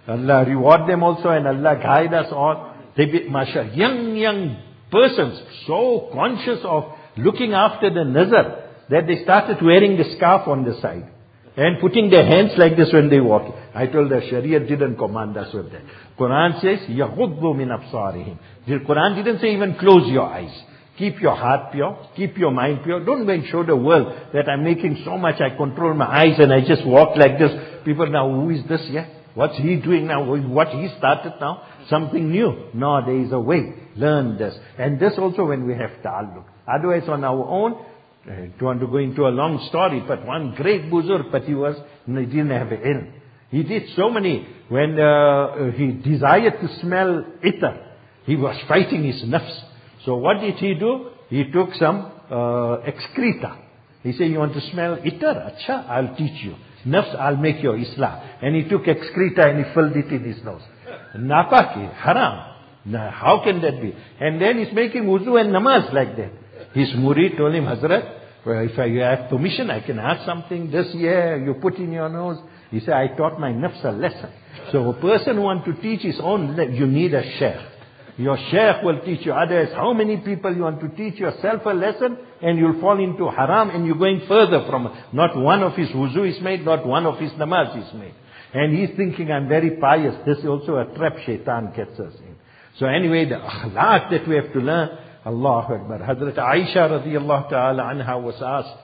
Allah reward them also and Allah guide us all. They be, mashallah, young, young persons, so conscious of looking after the nazar, that they started wearing the scarf on the side. And putting their hands like this when they walk. I told the Sharia didn't command us with that. Quran says, يَغُضُّ مِنْ أَبْصَارِهِمْ. The Quran didn't say even close your eyes. Keep your heart pure. Keep your mind pure. Don't go and show the world that I'm making so much, I control my eyes and I just walk like this. People now, who is this? Yeah? What's he doing now? What he started now? Something new. No, there is a way. Learn this. And this also when we have ta'alluq. Otherwise on our own, I don't want to go into a long story, but one great buzurg, but he was, he didn't have ilm. He did so many, when uh, he desired to smell itar, he was fighting his nafs. So what did he do? He took some uh, excreta. He said, you want to smell itar? Acha, I'll teach you. Nafs, I'll make your islah. And he took excreta and he filled it in his nose. Napaki, haram. Now, how can that be? And then he's making wuzu and namaz like that. His murid told him, Hazrat, well, if I have permission, I can ask something. This year, you put in your nose. He said, I taught my nafs a lesson. So a person who wants to teach his own, you need a sheikh. Your sheikh will teach you. Otherwise, how many people you want to teach yourself a lesson and you'll fall into haram and you're going further from, not one of his wuzu is made, not one of his namaz is made. And he's thinking, I'm very pious. This is also a trap shaitan gets us in. So anyway, the akhlaq that we have to learn, Allahu Akbar. Hazrat Aisha radiyallahu ta'ala anha was asked,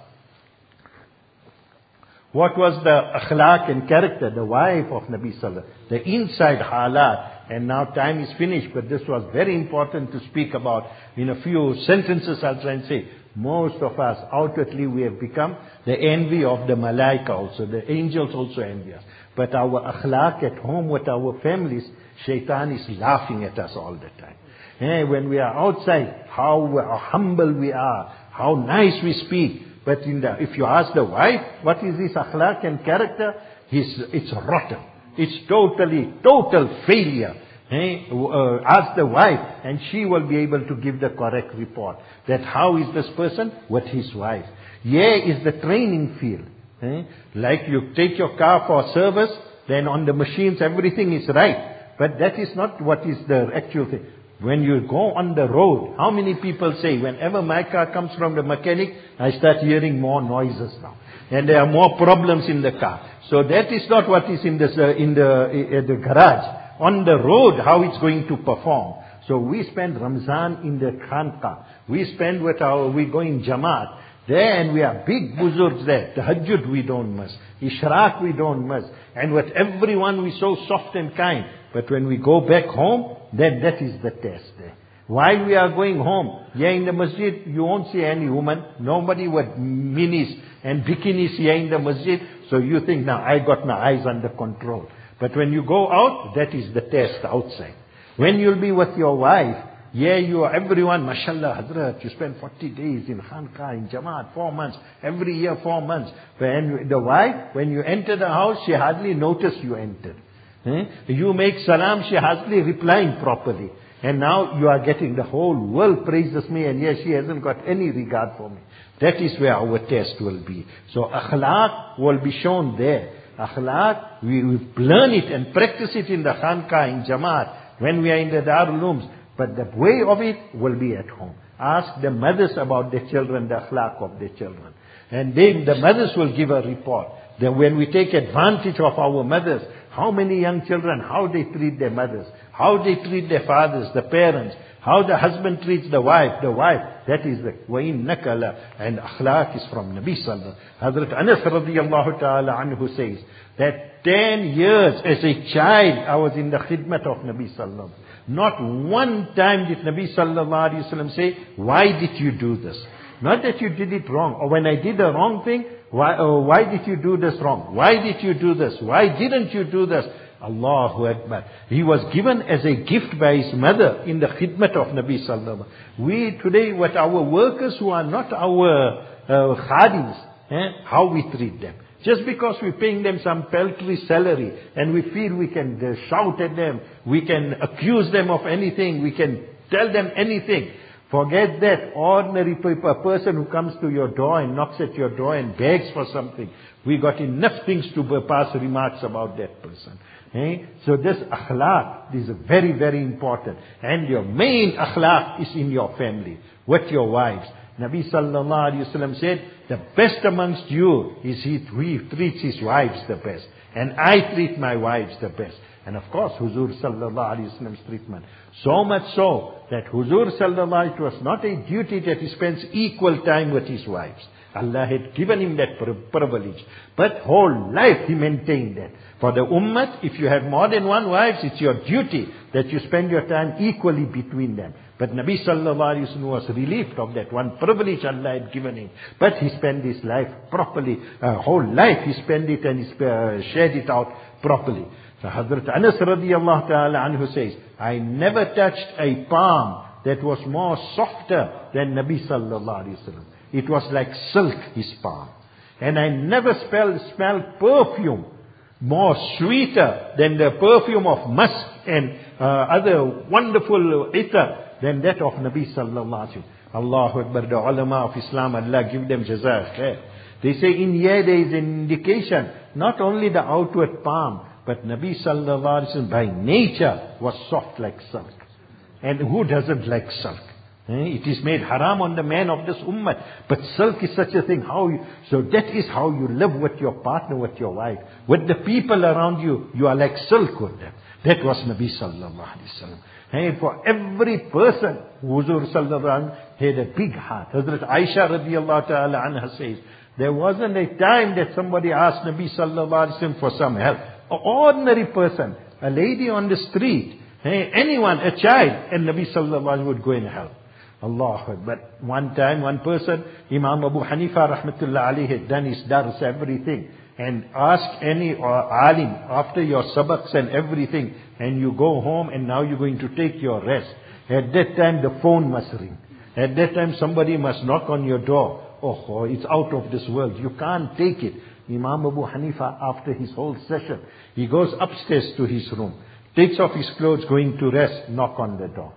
what was the akhlaq and character, the wife of Nabi Sallallahu, the inside halat. And now time is finished, but this was very important to speak about. In a few sentences I'll try and say, most of us outwardly we have become the envy of the malaika also, the angels also envy us. But our akhlaq at home with our families, shaitan is laughing at us all the time. Hey, when we are outside, how, how humble we are, how nice we speak. But in the, if you ask the wife, what is his akhlaq and character? His, it's rotten. It's totally, total failure. Hey, uh, ask the wife and she will be able to give the correct report. That how is this person? With his wife. Yeah, is the training field. Hey? Like you take your car for service, then on the machines everything is right. But that is not what is the actual thing. When you go on the road, how many people say, whenever my car comes from the mechanic, I start hearing more noises now. And there are more problems in the car. So that is not what is in, this, uh, in the, uh, the garage. On the road, how it's going to perform. So we spend Ramzan in the Khanqa. We spend with our, we go in Jamaat. There and we are big buzurgs there. Tahajjud we don't miss. Ishraq we don't miss. And with everyone we so soft and kind. But when we go back home, then that is the test there. While we are going home, yeah, in the masjid, you won't see any woman. Nobody with minis and bikinis here in the masjid. So you think, now I got my eyes under control. But when you go out, that is the test outside. When you'll be with your wife, yeah, you are everyone, mashallah, Hazrat, you spend forty days in Khanqa, in Jamaat, four months, every year four months. When the wife, when you enter the house, she hardly noticed you entered. Eh? You make salam, she hardly replying properly. And now you are getting the whole world praises me and yes, she hasn't got any regard for me. That is where our test will be. So akhlaq will be shown there. Akhlaq, we, we learn it and practice it in the Khanqa, in Jamaat, when we are in the Darul Ulooms. But the way of it will be at home. Ask the mothers about their children, the akhlaq of their children. And then the mothers will give a report. That when we take advantage of our mothers, how many young children, how they treat their mothers, how they treat their fathers, the parents, how the husband treats the wife, the wife, that is the وَإِنَّكَ لَا, and akhlaq is from Nabi Sallallahu. Hazrat Anas radiyallahu ta'ala anhu says that ten years as a child I was in the khidmat of Nabi Sallallahu. Not one time did Nabi Sallallahu Alaihi Wasallam say, why did you do this? Not that you did it wrong, or when I did the wrong thing, why, uh, why did you do this wrong? Why did you do this? Why didn't you do this? Allahu Akbar. He was given as a gift by his mother in the khidmat of Nabi Sallallahu. We today, with our workers who are not our uh, khadis, eh, how we treat them. Just because we're paying them some paltry salary and we feel we can uh, shout at them, we can accuse them of anything, we can tell them anything. Forget that. Ordinary people, a person who comes to your door and knocks at your door and begs for something. We got enough things to pass remarks about that person. Eh? So this akhlaq is very, very important. And your main akhlaq is in your family, with your wives. Nabi sallallahu alayhi wa sallam said, the best amongst you is he who treats his wives the best. And I treat my wives the best. And of course, Huzur sallallahu alayhi wa sallam's treatment. So much so that Huzur sallallahu, it was not a duty that he spends equal time with his wives. Allah had given him that privilege. But whole life he maintained that. For the ummah, if you have more than one wife, it's your duty that you spend your time equally between them. But Nabi sallallahu alayhi wa sallam was relieved of that one privilege Allah had given him. But he spent his life properly, uh, whole life he spent it and he uh, shared it out properly. So Hazrat Anas radiyallahu ta'ala anhu says, I never touched a palm that was more softer than Nabi sallallahu alayhi wa sallam. It was like silk, his palm. And I never smelled, smelled perfume more sweeter than the perfume of musk and uh, other wonderful itar than that of Nabi sallallahu alayhi wa sallam. Allahu Akbar, the ulama of Islam, Allah give them jazaa khair. They say in here there is an indication, not only the outward palm, but Nabi sallallahu alayhi wa sallam by nature was soft like silk. And who doesn't like silk? It is made haram on the man of this ummah. But silk is such a thing. How you, so that is how you live with your partner, with your wife. With the people around you, you are like silk with them. That was Nabi sallallahu alayhi wa sallam. And for every person, Huzur sallallahu alayhi wa sallam had a big heart. Hazrat Aisha radiyallahu ta'ala anha says, there wasn't a time that somebody asked Nabi sallallahu alayhi wa sallam for some help. An ordinary person, a lady on the street, anyone, a child, and Nabi sallallahu alayhi wa sallam would go and help. Allah. But one time, one person, Imam Abu Hanifa rahmatullah alayhi had done his dars, everything. And ask any uh, alim, after your sabaks and everything, and you go home and now you're going to take your rest. At that time, the phone must ring. At that time, somebody must knock on your door. Oh, oh, it's out of this world. You can't take it. Imam Abu Hanifa, after his whole session, he goes upstairs to his room, takes off his clothes, going to rest, knock on the door.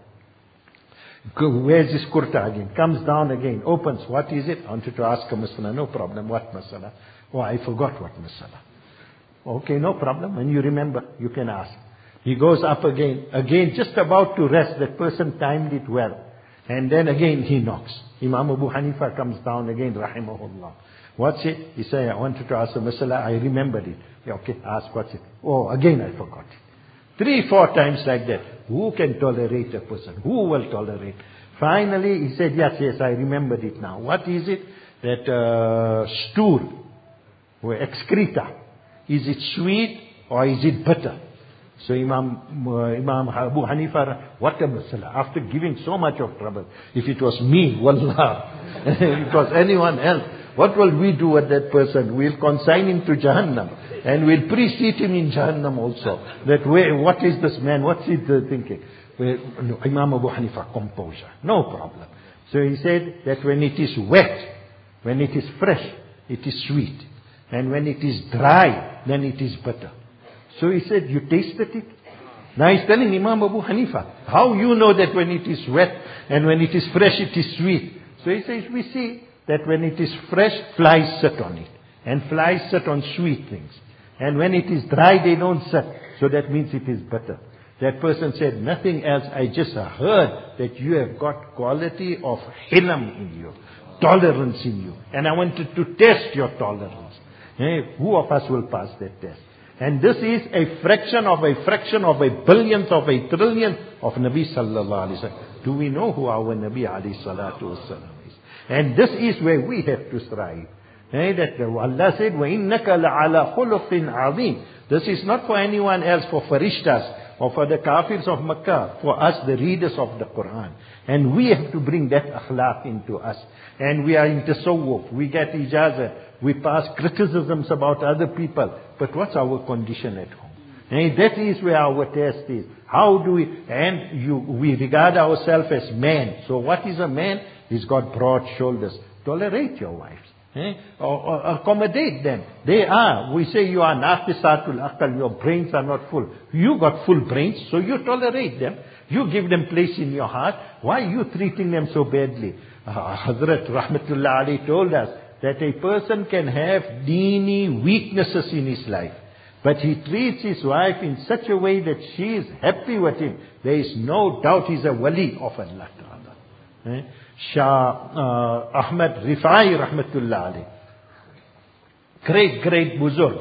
Wears his kurta again, comes down again, opens. What is it? I wanted to ask a masala. No problem. What masala? Oh, I forgot what masala. Okay, no problem. When you remember, you can ask. He goes up again. Again, just about to rest. That person timed it well. And then again he knocks. Imam Abu Hanifa comes down again, rahimahullah. What's it? He said, I wanted to ask a masala. I remembered it. Yeah, okay, ask what's it? Oh, again I forgot it. Three, four times like that. Who can tolerate a person? Who will tolerate? Finally, he said, yes, yes, I remembered it now. What is it? That uh, stool, or excreta. Is it sweet or is it bitter? So Imam, uh, Imam Abu Hanifa, what a masala. After giving so much of trouble, if it was me, wallah, if it was anyone else, what will we do with that person? We'll consign him to Jahannam. And we'll precede him in Jahannam also. That way, what is this man? What's he thinking? Well, no, Imam Abu Hanifa, composure. No problem. So he said that when it is wet, when it is fresh, it is sweet. And when it is dry, then it is bitter. So he said, you tasted it? Now he's telling Imam Abu Hanifa, how you know that when it is wet and when it is fresh, it is sweet? So he says, we see that when it is fresh, flies sit on it. And flies sit on sweet things. And when it is dry, they don't sit. So that means it is bitter. That person said, nothing else. I just heard that you have got quality of hilm in you. Tolerance in you. And I wanted to test your tolerance. Hey, who of us will pass that test? And this is a fraction of a fraction of a billionth of a trillionth of Nabi sallallahu alayhi wa sallam. Do we know who our Nabi alayhi salatu wasallam is? And this is where we have to strive. Hey, that Allah said, وَإِنَّكَ لَعَلَى خُلُقٍ عَظِيمٍ. This is not for anyone else, for farishtas, or for the kafirs of Makkah, for us, the readers of the Quran. And we have to bring that akhlaq into us. And we are in tasawwuf, we get ijazah, we pass criticisms about other people. But what's our condition at home? And that is where our test is. How do we, and you, we regard ourselves as men. So what is a man? He's got broad shoulders. Tolerate your wives. Eh? Or, or accommodate them. They are. We say you are naqisatul aqal, your brains are not full. You got full brains, so you tolerate them. You give them place in your heart. Why are you treating them so badly? Uh, Hazrat Rahmatullah Ali told us that a person can have deeni weaknesses in his life, but he treats his wife in such a way that she is happy with him. There is no doubt he's a wali of Allah Ta'ala. Eh? Shah uh, Ahmad Rifai Rahmatullah Ali, great, great buzurg.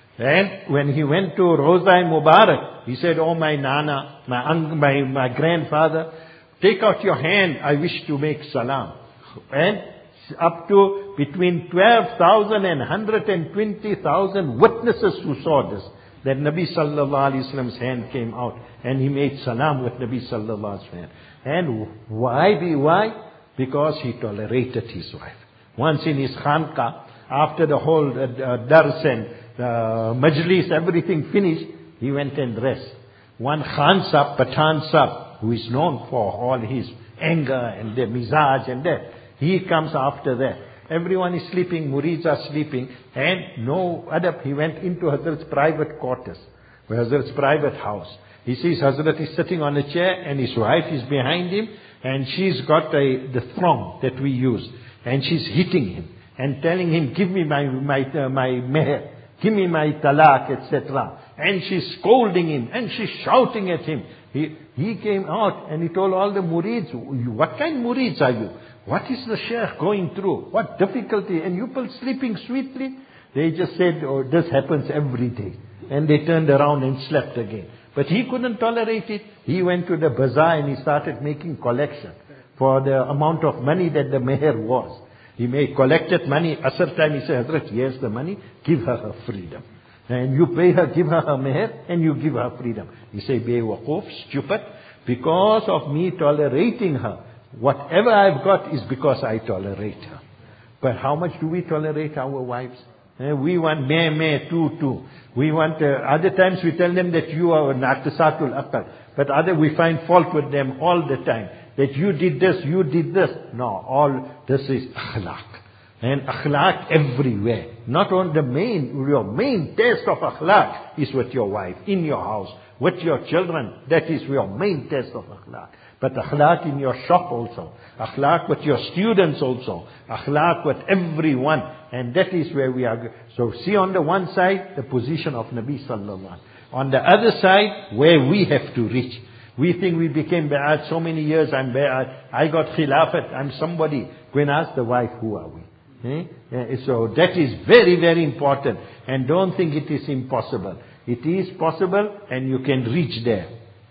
And when he went to Roza Mubarak, he said, oh my nana, my, my, my grandfather, take out your hand, I wish to make salam. And up to between twelve thousand and one hundred twenty thousand witnesses who saw this, that Nabi Sallallahu Alaihi Wasallam's hand came out and he made salam with Nabi Sallallahu Alaihi Wasallam. And why be why? Because he tolerated his wife. Once in his khanqa, after the whole uh, uh, dars and uh, majlis, everything finished, he went and rest. One Khan Sahib, Pathan Sahib, who is known for all his anger and the mizaj and that, he comes after that. Everyone is sleeping, murids are sleeping, and no adab. He went into Hazrat's private quarters, Hazrat's private house. He sees Hazrat is sitting on a chair and his wife is behind him, and she's got a, the thong that we use, and she's hitting him and telling him, give me my my uh, my meher, give me my talaq, et cetera. And she's scolding him and she's shouting at him. He he came out and he told all the murids, what kind of murids are you? What is the sheikh going through? What difficulty? And you people sleeping sweetly? They just said, oh, this happens every day. And they turned around and slept again. But he couldn't tolerate it. He went to the bazaar and he started making collection for the amount of money that the meher was. He made collected money. Asr time he said, Hazrat, here's the money. Give her her freedom. And you pay her, give her her meher, and you give her freedom. He said, Bewaquf, stupid. Because of me tolerating her, whatever I've got is because I tolerate her. But how much do we tolerate our wives? Eh, we want meh meh, tu tu. We want, uh, other times we tell them that you are naqisatul aqal. But other we find fault with them all the time. That you did this, you did this. No, all this is akhlaq. And akhlaq everywhere. Not on the main, your main test of akhlaq is with your wife, in your house, with your children. That is your main test of akhlaq. But akhlaq in your shop also. Akhlaq with your students also. Akhlaq with everyone. And that is where we are. So see on the one side, the position of Nabi Sallallahu Alaihi Wasallam. On the other side, where we have to reach. We think we became Bai'at so many years, I'm Bai'at, I got Khilafat, I'm somebody. Go and ask the wife, who are we? Eh? So that is very, very important. And don't think it is impossible. It is possible and you can reach there.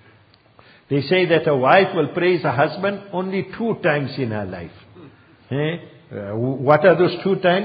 They say that a wife will praise her husband only two times in her life. Eh? Uh, what are those two times?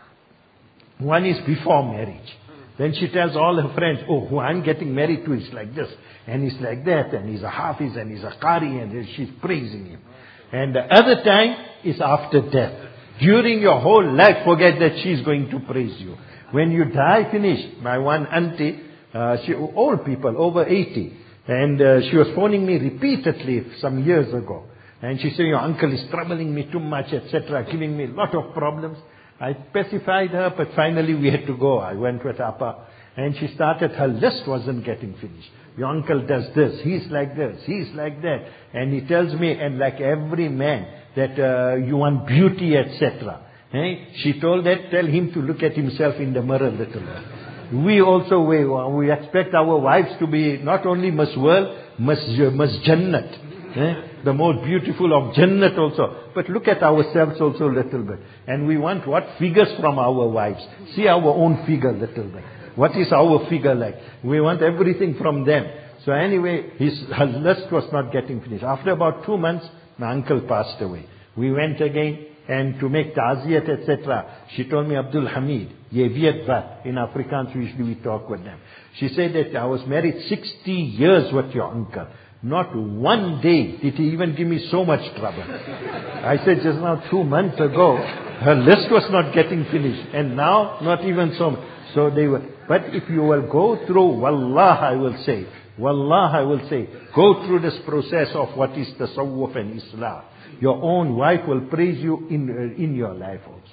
One is before marriage. Then she tells all her friends, oh, who I'm getting married to is like this, and he's like that, and he's a hafiz, and he's a qari, and she's praising him. And the other time is after death. During your whole life, forget that she's going to praise you. When you die, finish. My one auntie, uh, she, old people, over eighty, and uh, she was phoning me repeatedly some years ago. And she said, your uncle is troubling me too much, et cetera, giving me a lot of problems. I pacified her, but finally we had to go. I went with Appa, and she started, her list wasn't getting finished. Your uncle does this, he's like this, he's like that. And he tells me, and like every man, that uh, you want beauty, et cetera. Eh? She told that, tell him to look at himself in the mirror a little bit. We also, we, we expect our wives to be not only Miss World, Miss, Miss Jannat. Eh? The most beautiful of Jannat also. But look at ourselves also a little bit. And we want what? Figures from our wives. See our own figure a little bit. What is our figure like? We want everything from them. So anyway, his, her list was not getting finished. After about two months, my uncle passed away. We went again, and to make ta'ziyat, et cetera. She told me, Abdul Hamid, ye viet vat. In Afrikaans, usually we talk with them. She said that I was married sixty years with your uncle. Not one day did he even give me so much trouble. I said just now two months ago, her list was not getting finished. And now, not even so much. So they were, but if you will go through, wallah I will say, wallah I will say, go through this process of what is tasawwuf and Islam. Your own wife will praise you in, uh, in your life also.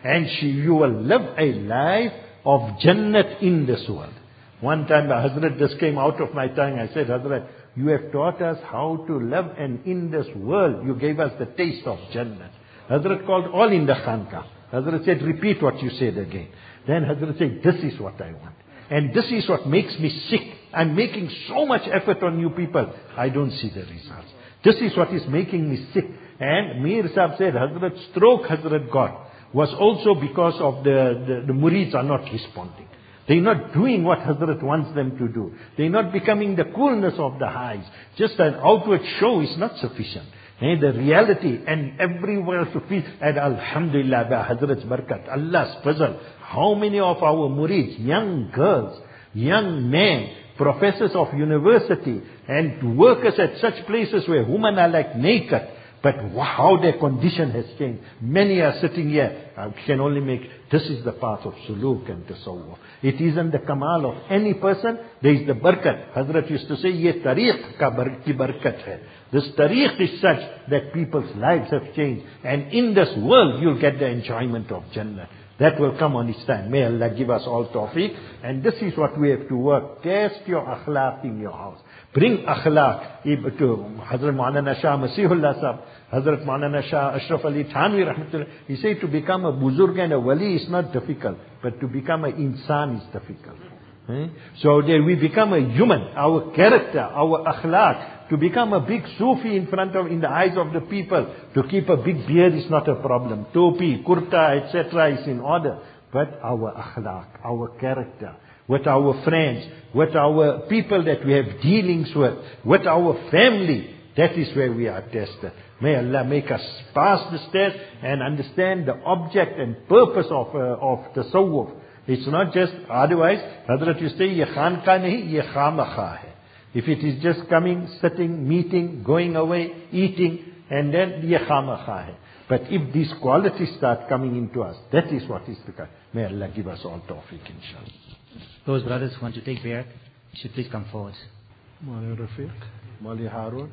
and she, you will live a life of Jannat in this world. One time the Hazrat just came out of my tongue. I said, Hazrat, you have taught us how to live, and in this world you gave us the taste of Jannah. Hazrat called all in the Khanka. Hazrat said, repeat what you said again. Then Hazrat said, this is what I want. And this is what makes me sick. I'm making so much effort on you people. I don't see the results. This is what is making me sick. And Mir Sahib said, Hazrat stroke Hazrat got was also because of the, the, the murids are not responding. They're not doing what Hazrat wants them to do. They're not becoming the coolness of the highs. Just an outward show is not sufficient. And the reality, and everywhere to feel, and Alhamdulillah, by Hazrat's barakat, Allah's fazl, how many of our murids, young girls, young men, professors of university, and workers at such places where women are like naked, but how their condition has changed. Many are sitting here, I can only make, this is the path of suluk and tasawwuf. It isn't the kamal of any person, there is the barakat. Hazrat used to say, ye tariq ka ki barakat hai. This tariq is such that people's lives have changed. And in this world, you'll get the enjoyment of Jannah. That will come on its time. May Allah give us all tawfiq. And this is what we have to work. Test your akhlaq in your house. Bring akhlaq to Hazrat Maulana Shah Masihullah Sahib, Hazrat Maulana Shah Ashraf Ali Thanvi Rahmatullah. He said to become a buzurg and a wali is not difficult, but to become an insan is difficult. Hmm? So that we become a human, our character, our akhlaq, to become a big Sufi in front of, in the eyes of the people, to keep a big beard is not a problem. Topi, kurta, et cetera is in order. But our akhlaq, our character, with our friends, with our people that we have dealings with, with our family, that is where we are tested. May Allah make us pass this test and understand the object and purpose of, uh, of tasawwuf. It's not just, otherwise, Hazrat used to say, ye khanka nahi, ye khamakha hai. If it is just coming, sitting, meeting, going away, eating, and then ye khamakha hai. But if these qualities start coming into us, that is what is the kind. May Allah give us all tawfiq, inshallah. Those brothers who want to take bayat should please come forward. Maulana Rafiq, Maulana Harun,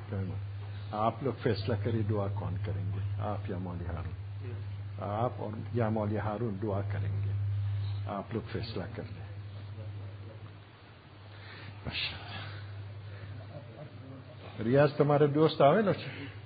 आप लोग फैसला करिए दुआ कौन करेंगे, आप या मौलवी हारून, आप और या मौलवी हारून दुआ करेंगे, आप लोग फैसला कर लें. रियाज तुम्हारे दोस्त आवे ना?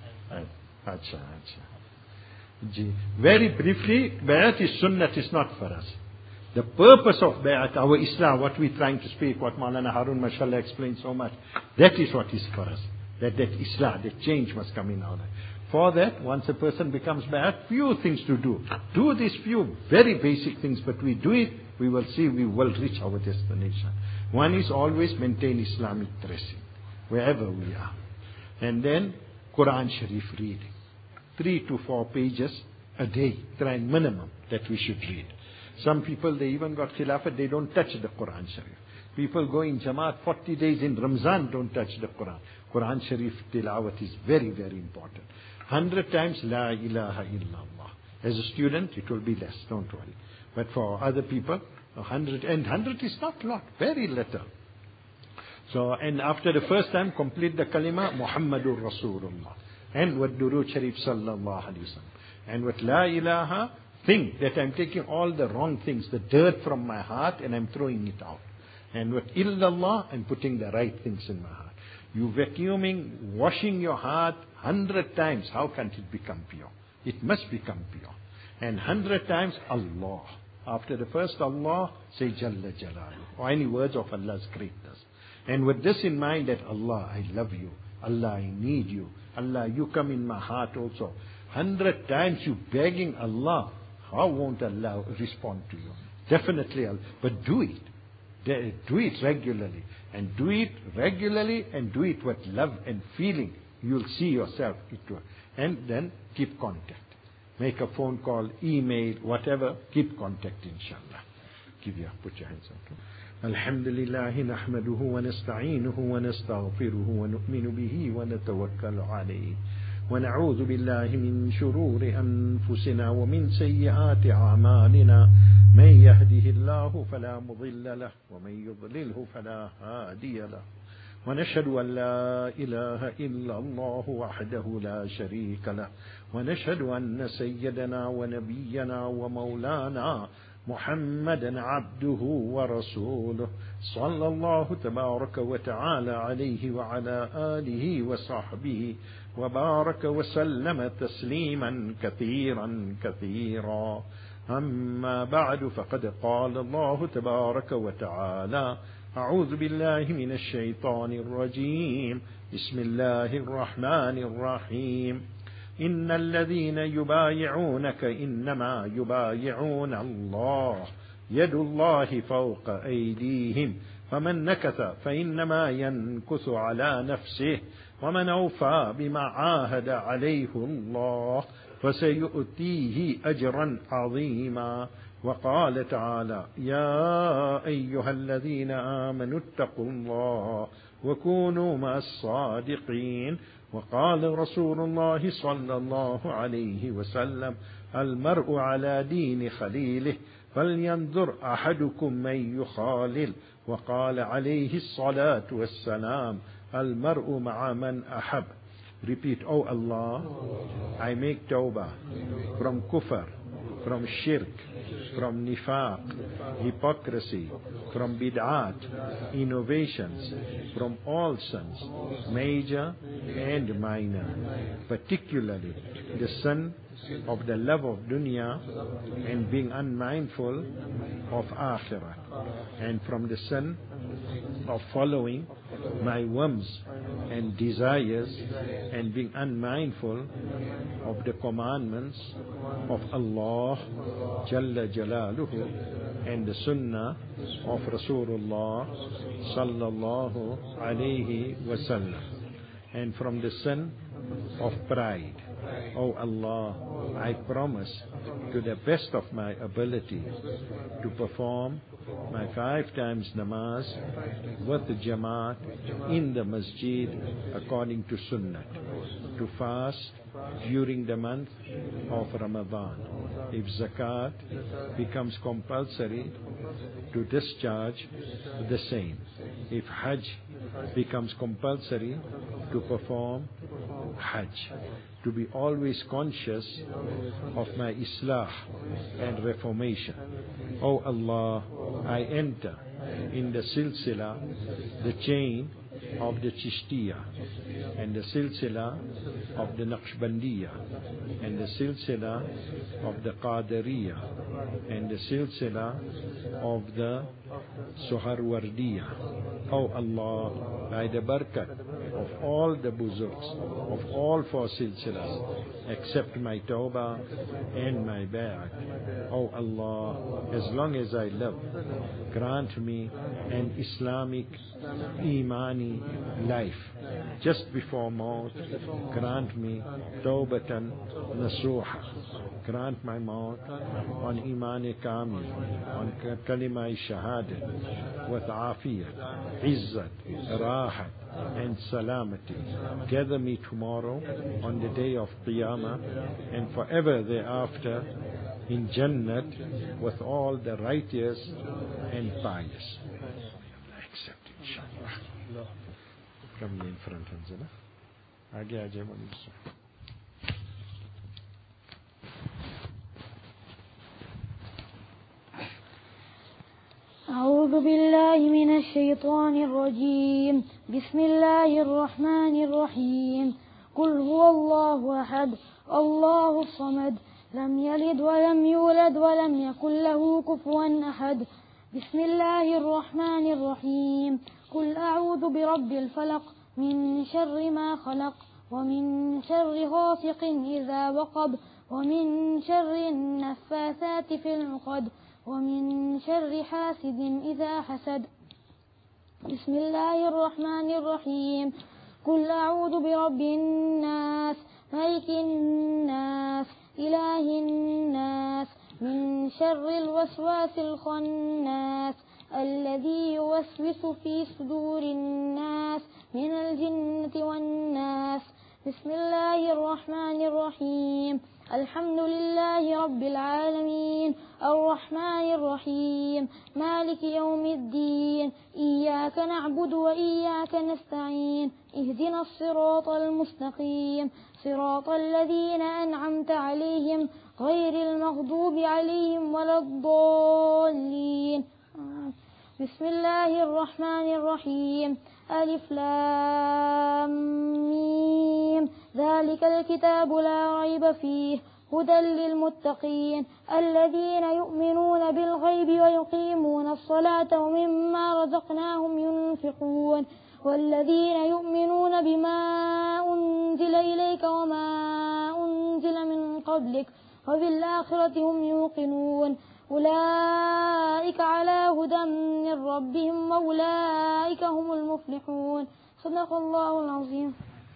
अच्छा अच्छा जी. Very briefly, bayat is sunnat, is not for us. The purpose of bayat, our Islam, what we're trying to speak, what Maulana Harun mashallah explained so much, that is what is for us. That that Islam, that change must come in our life. For that, once a person becomes bayat, few things to do. Do these few very basic things, but we do it, we will see we will reach our destination. One is always maintain Islamic dressing, wherever we are. And then, Quran Sharif reading. Three to four pages a day, try minimum, that we should read. Some people, they even got khilafat, they don't touch the Quran Sharif. People go in Jamaat forty days in Ramzan, don't touch the Quran. Quran Sharif tilawat is very, very important. Hundred times, La ilaha illallah. As a student, it will be less, don't worry. But for other people, a hundred, and hundred is not a lot, very little. So, and after the first time, complete the kalima, Muhammadur Rasulullah. And with Durood Sharif sallallahu alayhi wa sallam. And with La ilaha, think that I'm taking all the wrong things, the dirt from my heart, and I'm throwing it out. And with illallah, I'm putting the right things in my heart. You vacuuming, washing your heart hundred times, how can it become pure? It must become pure. And hundred times, Allah. After the first Allah, say Jalla Jalaluhu, or any words of Allah's greatness. And with this in mind that Allah, I love you. Allah, I need you. Allah, you come in my heart also. Hundred times you begging Allah, how won't Allah respond to you? Definitely, but do it. Do it regularly. And do it regularly and do it with love and feeling. You'll see yourself into it. And then keep contact. Make a phone call, email, whatever. Keep contact, inshallah. Give your, put your hands up. Alhamdulillah, nahmaduhu wa nasta'inuhu wa nastaghfiruhu wa nu'minu bihi wa natawakkalu alayhi. ونعوذ بالله من شرور أنفسنا ومن سيئات أعمالنا من يهده الله فلا مضل له ومن يضلله فلا هادي له ونشهد أن لا إله إلا الله وحده لا شريك له، ونشهد أن سيدنا ونبينا ومولانا محمدا عبده ورسوله صلى الله تبارك وتعالى عليه وعلى آله وصحبه وبارك وسلم تسليما كثيرا كثيرا. أما بعد، فقد قال الله تبارك وتعالى: أعوذ بالله من الشيطان الرجيم، بسم الله الرحمن الرحيم. إن الذين يبايعونك إنما يبايعون الله، يد الله فوق أيديهم، فمن نكث فإنما ينكث على نفسه، ومن أوفى بما عاهد عليه الله فسيؤتيه أجرا عظيما. وقال تعالى: يا أيها الذين آمنوا اتقوا الله وكونوا مع الصادقين. وقال رسول الله صلى الله عليه وسلم: المرء على دين خليله، فلينظر أحدكم من يخالل. وقال عليه الصلاة والسلام: المرء مع من أحب. Repeat: Oh Allah, I make tawbah from kufr, from shirk, from nifaq, hypocrisy, from bid'at, innovations, from all sins, major and minor, particularly the sin of the love of dunya and being unmindful of akhirah, and from the sin of following my whims and desires and being unmindful of the commandments of Allah Jalla Jalaluhu and the Sunnah of Rasulullah Sallallahu Alaihi Wasallam, and from the sin of pride. Oh Allah, I promise to the best of my ability to perform my five times namaz with the Jamaat in the masjid according to Sunnah, to fast during the month of Ramadan. If zakat becomes compulsory, to discharge the same. If hajj becomes compulsory, to perform hajj. To be always conscious of my islah and reformation. Oh Allah, I enter in the silsila, the chain of the Chishtiya, and the silsila of the Naqshbandiya, and the silsila of the Qadariya, and the silsila of the Suharwardiya. Oh Allah, by the barakat of all the buzurgs of all four silsilas, accept my tawbah and my bay'at. Oh Allah, as long as I live, grant me an Islamic Imani life. Just before maut, grant me tawbatan nasuha. Grant my maut on Iman Kamil, on Kalima Shahadat, with Afiyat, Izzat, Rahat, and Salamati. Gather me tomorrow on the day of Qiyamah and forever thereafter in Jannat with all the righteous and pious. Accept it, inshallah. Come in front, Hanzala. Aage aaje Manisha. أعوذ بالله من الشيطان الرجيم. بسم الله الرحمن الرحيم. قل هو الله أحد الله الصمد لم يلد ولم يولد ولم يكن له كفوا أحد. بسم الله الرحمن الرحيم. قل أعوذ برب الفلق من شر ما خلق ومن شر غاسق إذا وقب ومن شر النفاثات في العقد ومن شر حاسد إذا حسد. بسم الله الرحمن الرحيم. قل أعوذ برب الناس ملك الناس إله الناس من شر الوسواس الخناس الذي يوسوس في صدور الناس من الجنة والناس. بسم الله الرحمن الرحيم. الحمد لله رب العالمين الرحمن الرحيم مالك يوم الدين إياك نعبد وإياك نستعين اهدنا الصراط المستقيم صراط الذين أنعمت عليهم غير المغضوب عليهم ولا الضالين. بسم الله الرحمن الرحيم ألف لام ميم ذلك الكتاب لا ريب فيه هدى للمتقين الذين يؤمنون بالغيب ويقيمون الصلاة ومما رزقناهم ينفقون والذين يؤمنون بما أنزل إليك وما أنزل من قبلك وبالآخرة هم يوقنون أولئك على هدى من ربهم وأولئك هم المفلحون. صدق الله العظيم.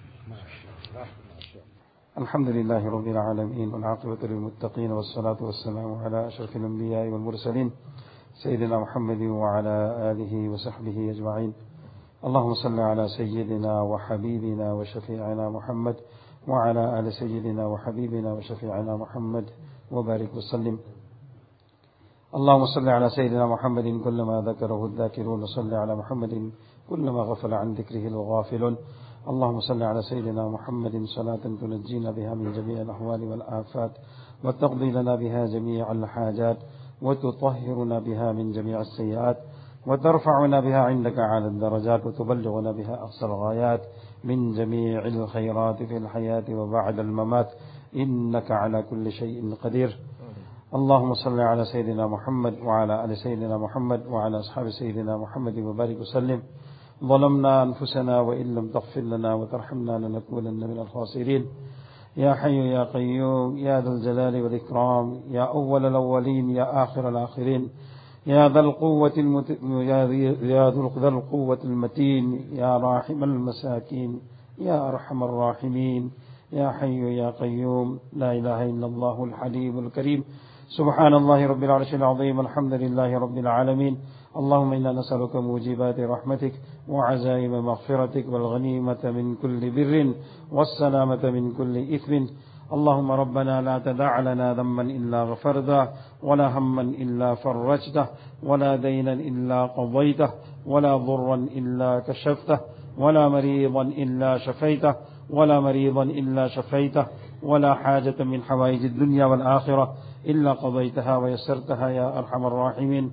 الحمد لله رب العالمين والعاقبة للمتقين والصلاة والسلام على أشرف الأنبياء والمرسلين سيدنا محمد وعلى آله وصحبه أجمعين. اللهم صل على سيدنا وحبيبنا وشفيعنا محمد وعلى آل سيدنا وحبيبنا وشفيعنا محمد وبارك وسلم. اللهم صل على سيدنا محمد كلما ذكره الذاكرون وصل على محمد كلما غفل عن ذكره الغافلون. اللهم صل على سيدنا محمد صلاة تنجينا بها من جميع الأحوال والآفات وتقضي لنا بها جميع الحاجات وتطهرنا بها من جميع السيئات وترفعنا بها عندك على الدرجات وتبلغنا بها أقصى الغايات من جميع الخيرات في الحياة وبعد الممات إنك على كل شيء قدير. اللهم صل على سيدنا محمد وعلى آل سيدنا محمد وعلى أصحاب سيدنا محمد وبارك وسلم. ظلمنا أنفسنا وإن لم تغفر لنا وترحمنا لنكونن من الخاسرين. يا حي يا قيوم يا ذا الجلال والإكرام يا أول الأولين يا آخر الآخرين يا ذا القوة المت... يا ذا القوة المتين يا راحم المساكين يا أرحم الراحمين يا حي يا قيوم لا إله إلا الله الحليم الكريم. سبحان الله رب العرش العظيم الحمد لله رب العالمين. اللهم إنا نسألك موجبات رحمتك وعزائم مغفرتك والغنيمة من كل بر والسلامة من كل إثم. اللهم ربنا لا تدع لنا ذنبا إلا غفرته ولا هما إلا فرجته ولا دينا إلا قضيته ولا ضرا إلا كشفته ولا مريضا إلا شفيته ولا مريضا إلا شفيته ولا حاجة من حوائج الدنيا والآخرة إلا قضيتها ويسرتها يا أرحم الراحمين.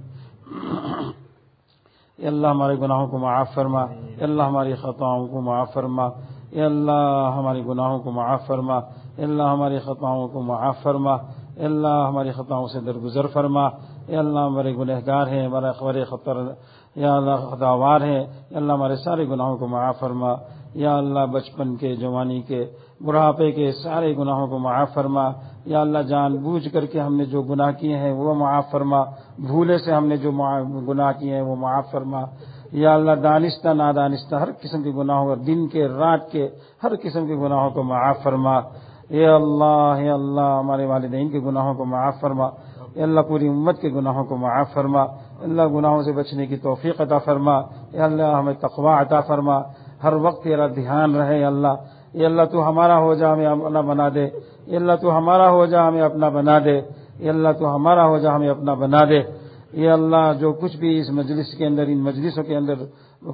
یا اللہ ہمارے گناہوں کو معاف فرما، یا اللہ ہماری خطاؤں کو معاف فرما، یا اللہ ہمارے گناہوں کو معاف فرما، یا اللہ ہماری خطاؤں کو معاف فرما، یا اللہ ہماری خطاؤں سے درگزر فرما، یا اللہ ہمارے گنہگار ہیں، ہمارے خبر خطر یا اللہ خطاوار ہیں، یا اللہ ہمارے سارے گناہوں کو معاف فرما، یا اللہ بچپن کے، جوانی کے، بڑھاپے کے سارے گناہوں کو معاف فرما، یا اللہ جان بوجھ کر کے ہم نے جو گناہ کیے ہیں وہ معاف فرما، بھولے سے ہم نے جو گناہ کیے ہیں وہ معاف فرما، یا اللہ دانستہ نادانستہ ہر قسم کے گناہوں، دن کے رات کے ہر قسم کے گناہوں کو معاف فرما، یا اللہ یا اللہ ہمارے والدین کے گناہوں کو معاف فرما، یا اللہ پوری امت کے گناہوں کو معاف فرما، اللہ گناہوں سے بچنے کی توفیق عطا فرما، یا اللہ ہمیں تقوی عطا فرما، ہر وقت تیرا دھیان رہے یا اللہ، یا اللہ تو ہمارا ہو جا ہمیں اپنا بنا دے، یا اللہ تو ہمارا ہو جا ہمیں اپنا بنا دے، یا اللہ تو ہمارا ہو جا ہمیں اپنا بنا دے، یا اللہ جو کچھ بھی اس مجلس کے اندر، ان مجلسوں کے اندر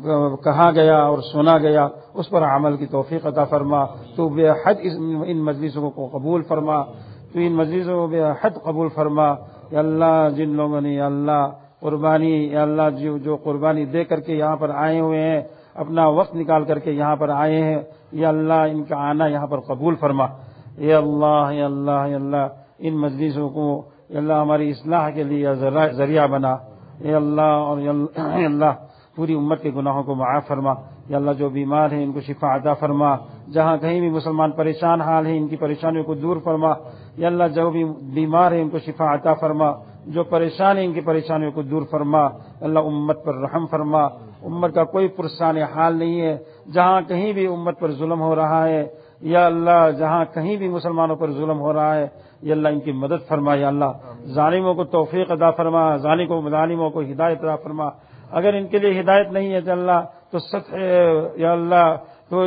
کہا گیا اور سنا گیا اس پر عمل کی توفیق عطا فرما، تو بے حد ان مجلسوں کو قبول فرما، تو ان مجلسوں کو بے حد قبول فرما، یا اللہ جن لوگوں نے یا اللہ قربانی یا اللہ جو جو قربانی دے کر کے یہاں پر آئے ہوئے ہیں، اپنا وقت نکال کر کے یہاں پر آئے ہیں، یا اللہ ان کا آنا یہاں پر قبول فرما، یا اللہ یا اللہ یا اللہ ان مجلسوں کو یا اللہ ہماری اصلاح کے لیے ذریعہ بنا، یا اللہ اور یا اللہ پوری امت کے گناہوں کو معاف فرما، یا اللہ جو بیمار ہیں ان کو شفا عطا فرما، جہاں کہیں بھی مسلمان پریشان حال ہیں ان کی پریشانیوں کو دور فرما، یا اللہ جو بھی بیمار ہیں ان کو شفا عطا فرما، جو پریشان ہیں ان کی پریشانیوں کو دور فرما، اللہ امت پر رحم فرما، امت کا کوئی پرسان حال نہیں ہے، جہاں کہیں بھی امت پر ظلم ہو رہا ہے یا اللہ جہاں کہیں بھی مسلمانوں پر ظلم ہو رہا ہے یا اللہ ان کی مدد فرما، یا اللہ ظالموں کو توفیق عطا فرما، ظالموں کو ظالموں کو ہدایت عطا فرما، اگر ان کے لیے ہدایت نہیں ہے تو اللہ تو سطح یا اللہ تو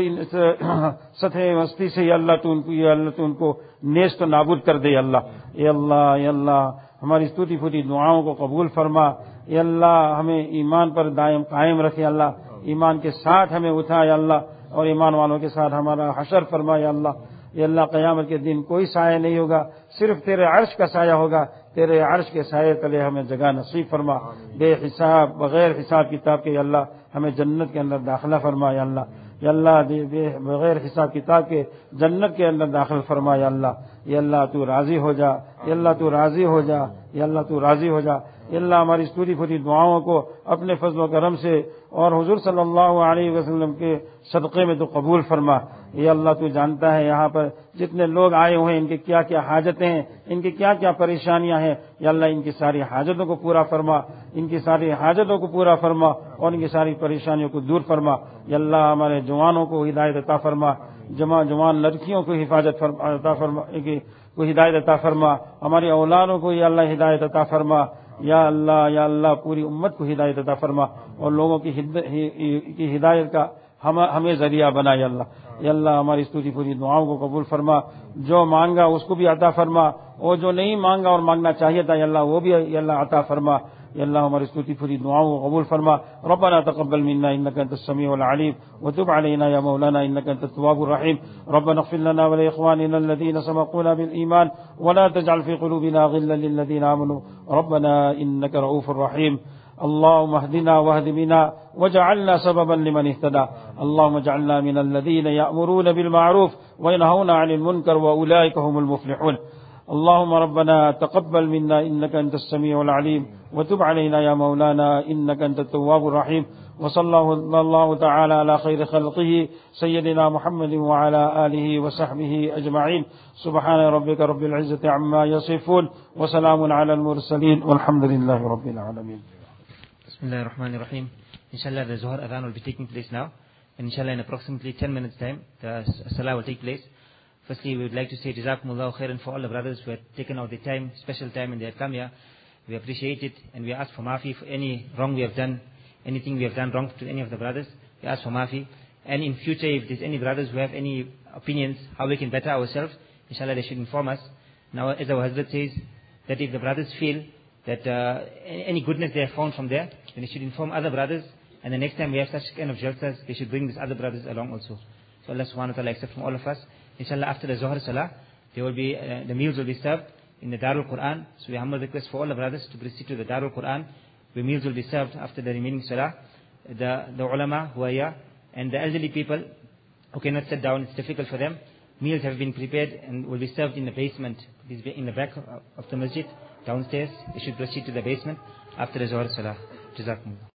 سطح مستی سے یا اللہ تو ان کو یا اللہ تو ان کو نیست و نابود کر دے. یا اللہ یا اللہ یا اللہ ہماری ٹوٹی پھوٹی دعاؤں کو قبول فرما. یا اللہ ہمیں ایمان پر دائم قائم رکھے. اللہ ایمان کے ساتھ ہمیں اٹھا یا اللہ, اور ایمان والوں کے ساتھ ہمارا حشر فرما. یا اللہ یا اللہ قیامت کے دن کوئی سایہ نہیں ہوگا, صرف تیرے عرش کا سایہ ہوگا. تیرے عرش کے سائے تلے ہمیں جگہ نصیب فرما. بے حساب بغیر حساب کتاب کے یا اللہ ہمیں جنت کے اندر داخلہ فرما. یا اللہ یا اللہ بغیر حساب کتاب کے جنت کے اندر داخل فرما. یا اللہ یا اللہ تو راضی ہو جا. یا اللہ تو راضی ہو جا. یا اللہ تو راضی ہو جا. یا اللہ ہماری ٹوٹی پھوٹی دعاؤں کو اپنے فضل و کرم سے اور حضور صلی اللہ علیہ وسلم کے صدقے میں تو قبول فرما. یا اللہ تو جانتا ہے یہاں پر جتنے لوگ آئے ہوئے ہیں ان کی کیا کیا حاجتیں ہیں, ان کی کیا کیا پریشانیاں ہیں. یا اللہ ان کی ساری حاجتوں کو پورا فرما. ان کی ساری حاجتوں کو پورا فرما اور ان کی ساری پریشانیوں کو دور فرما. یا اللہ ہمارے جوانوں کو ہدایت عطا فرما. جوان جوان لڑکیوں کو حفاظت عطا فرما کو ہدایت عطا فرما. ہماری اولادوں کو یا اللہ ہدایت عطا فرما. یا اللہ یا اللہ پوری امت کو ہدایت عطا فرما اور لوگوں کی ہدایت کا ہمیں ذریعہ بنا. یا اللہ یا اللہ ہماری ٹوٹی پوری دعاؤں کو قبول فرما. جو مانگا اس کو بھی عطا فرما, اور جو نہیں مانگا اور مانگنا چاہیے تھا یا اللہ وہ بھی یا اللہ عطا فرما. یا اللہ ہماری ٹوٹی پوری دعاؤں کو قبول فرما. ربنا تقبل منا انك انت السميع العليم وتب علينا يا مولانا انك انت التواب الرحيم. ربنا اغفر لنا ولاخواننا الذين سبقونا بالايمان ولا تجعل في قلوبنا غلا للذين امنوا ربنا انك رؤوف رحيم. اللهم اهدنا واهد بنا واجعلنا سببا لمن اهتدى. اللهم اجعلنا من الذين يأمرون بالمعروف وينهون عن المنكر واولئك هم المفلحون. اللهم ربنا تقبل منا انك انت السميع العليم وتب علينا يا مولانا انك انت التواب الرحيم. وصلى الله تعالى على خير خلقه سيدنا محمد وعلى آله وصحبه أجمعين. سبحان ربك رب العزة عما يصفون وسلام على المرسلين والحمد لله رب العالمين. Bismillah ar-Rahman ar-Rahim. Inshallah, the Zuhr Adhan will be taking place now. And inshallah, in approximately ten minutes time, the Salah will take place. Firstly, we would like to say Jazakumullahu khairan for all the brothers who have taken out their time, special time, and they have come here. We appreciate it, and we ask for maafi for any wrong we have done, anything we have done wrong to any of the brothers. We ask for maafi. And in future, if there's any brothers who have any opinions, how we can better ourselves, inshallah, they should inform us. Now, as our Hazrat says, that if the brothers feel that uh, any goodness they have found from there, then they should inform other brothers, and the next time we have such kind of jalsas, they should bring these other brothers along also. So Allah subhanahu wa ta'ala accept from all of us. Inshallah, after the Zohar Salah, there will be, uh, the meals will be served in the Darul Quran. So we humble request for all the brothers to proceed to the Darul Quran, where meals will be served after the remaining Salah. The, the ulama who are here, and the elderly people who cannot sit down, it's difficult for them. Meals have been prepared and will be served in the basement, in the back of the masjid, downstairs. They should proceed to the basement after the Zohar Salah. Jazakumullah.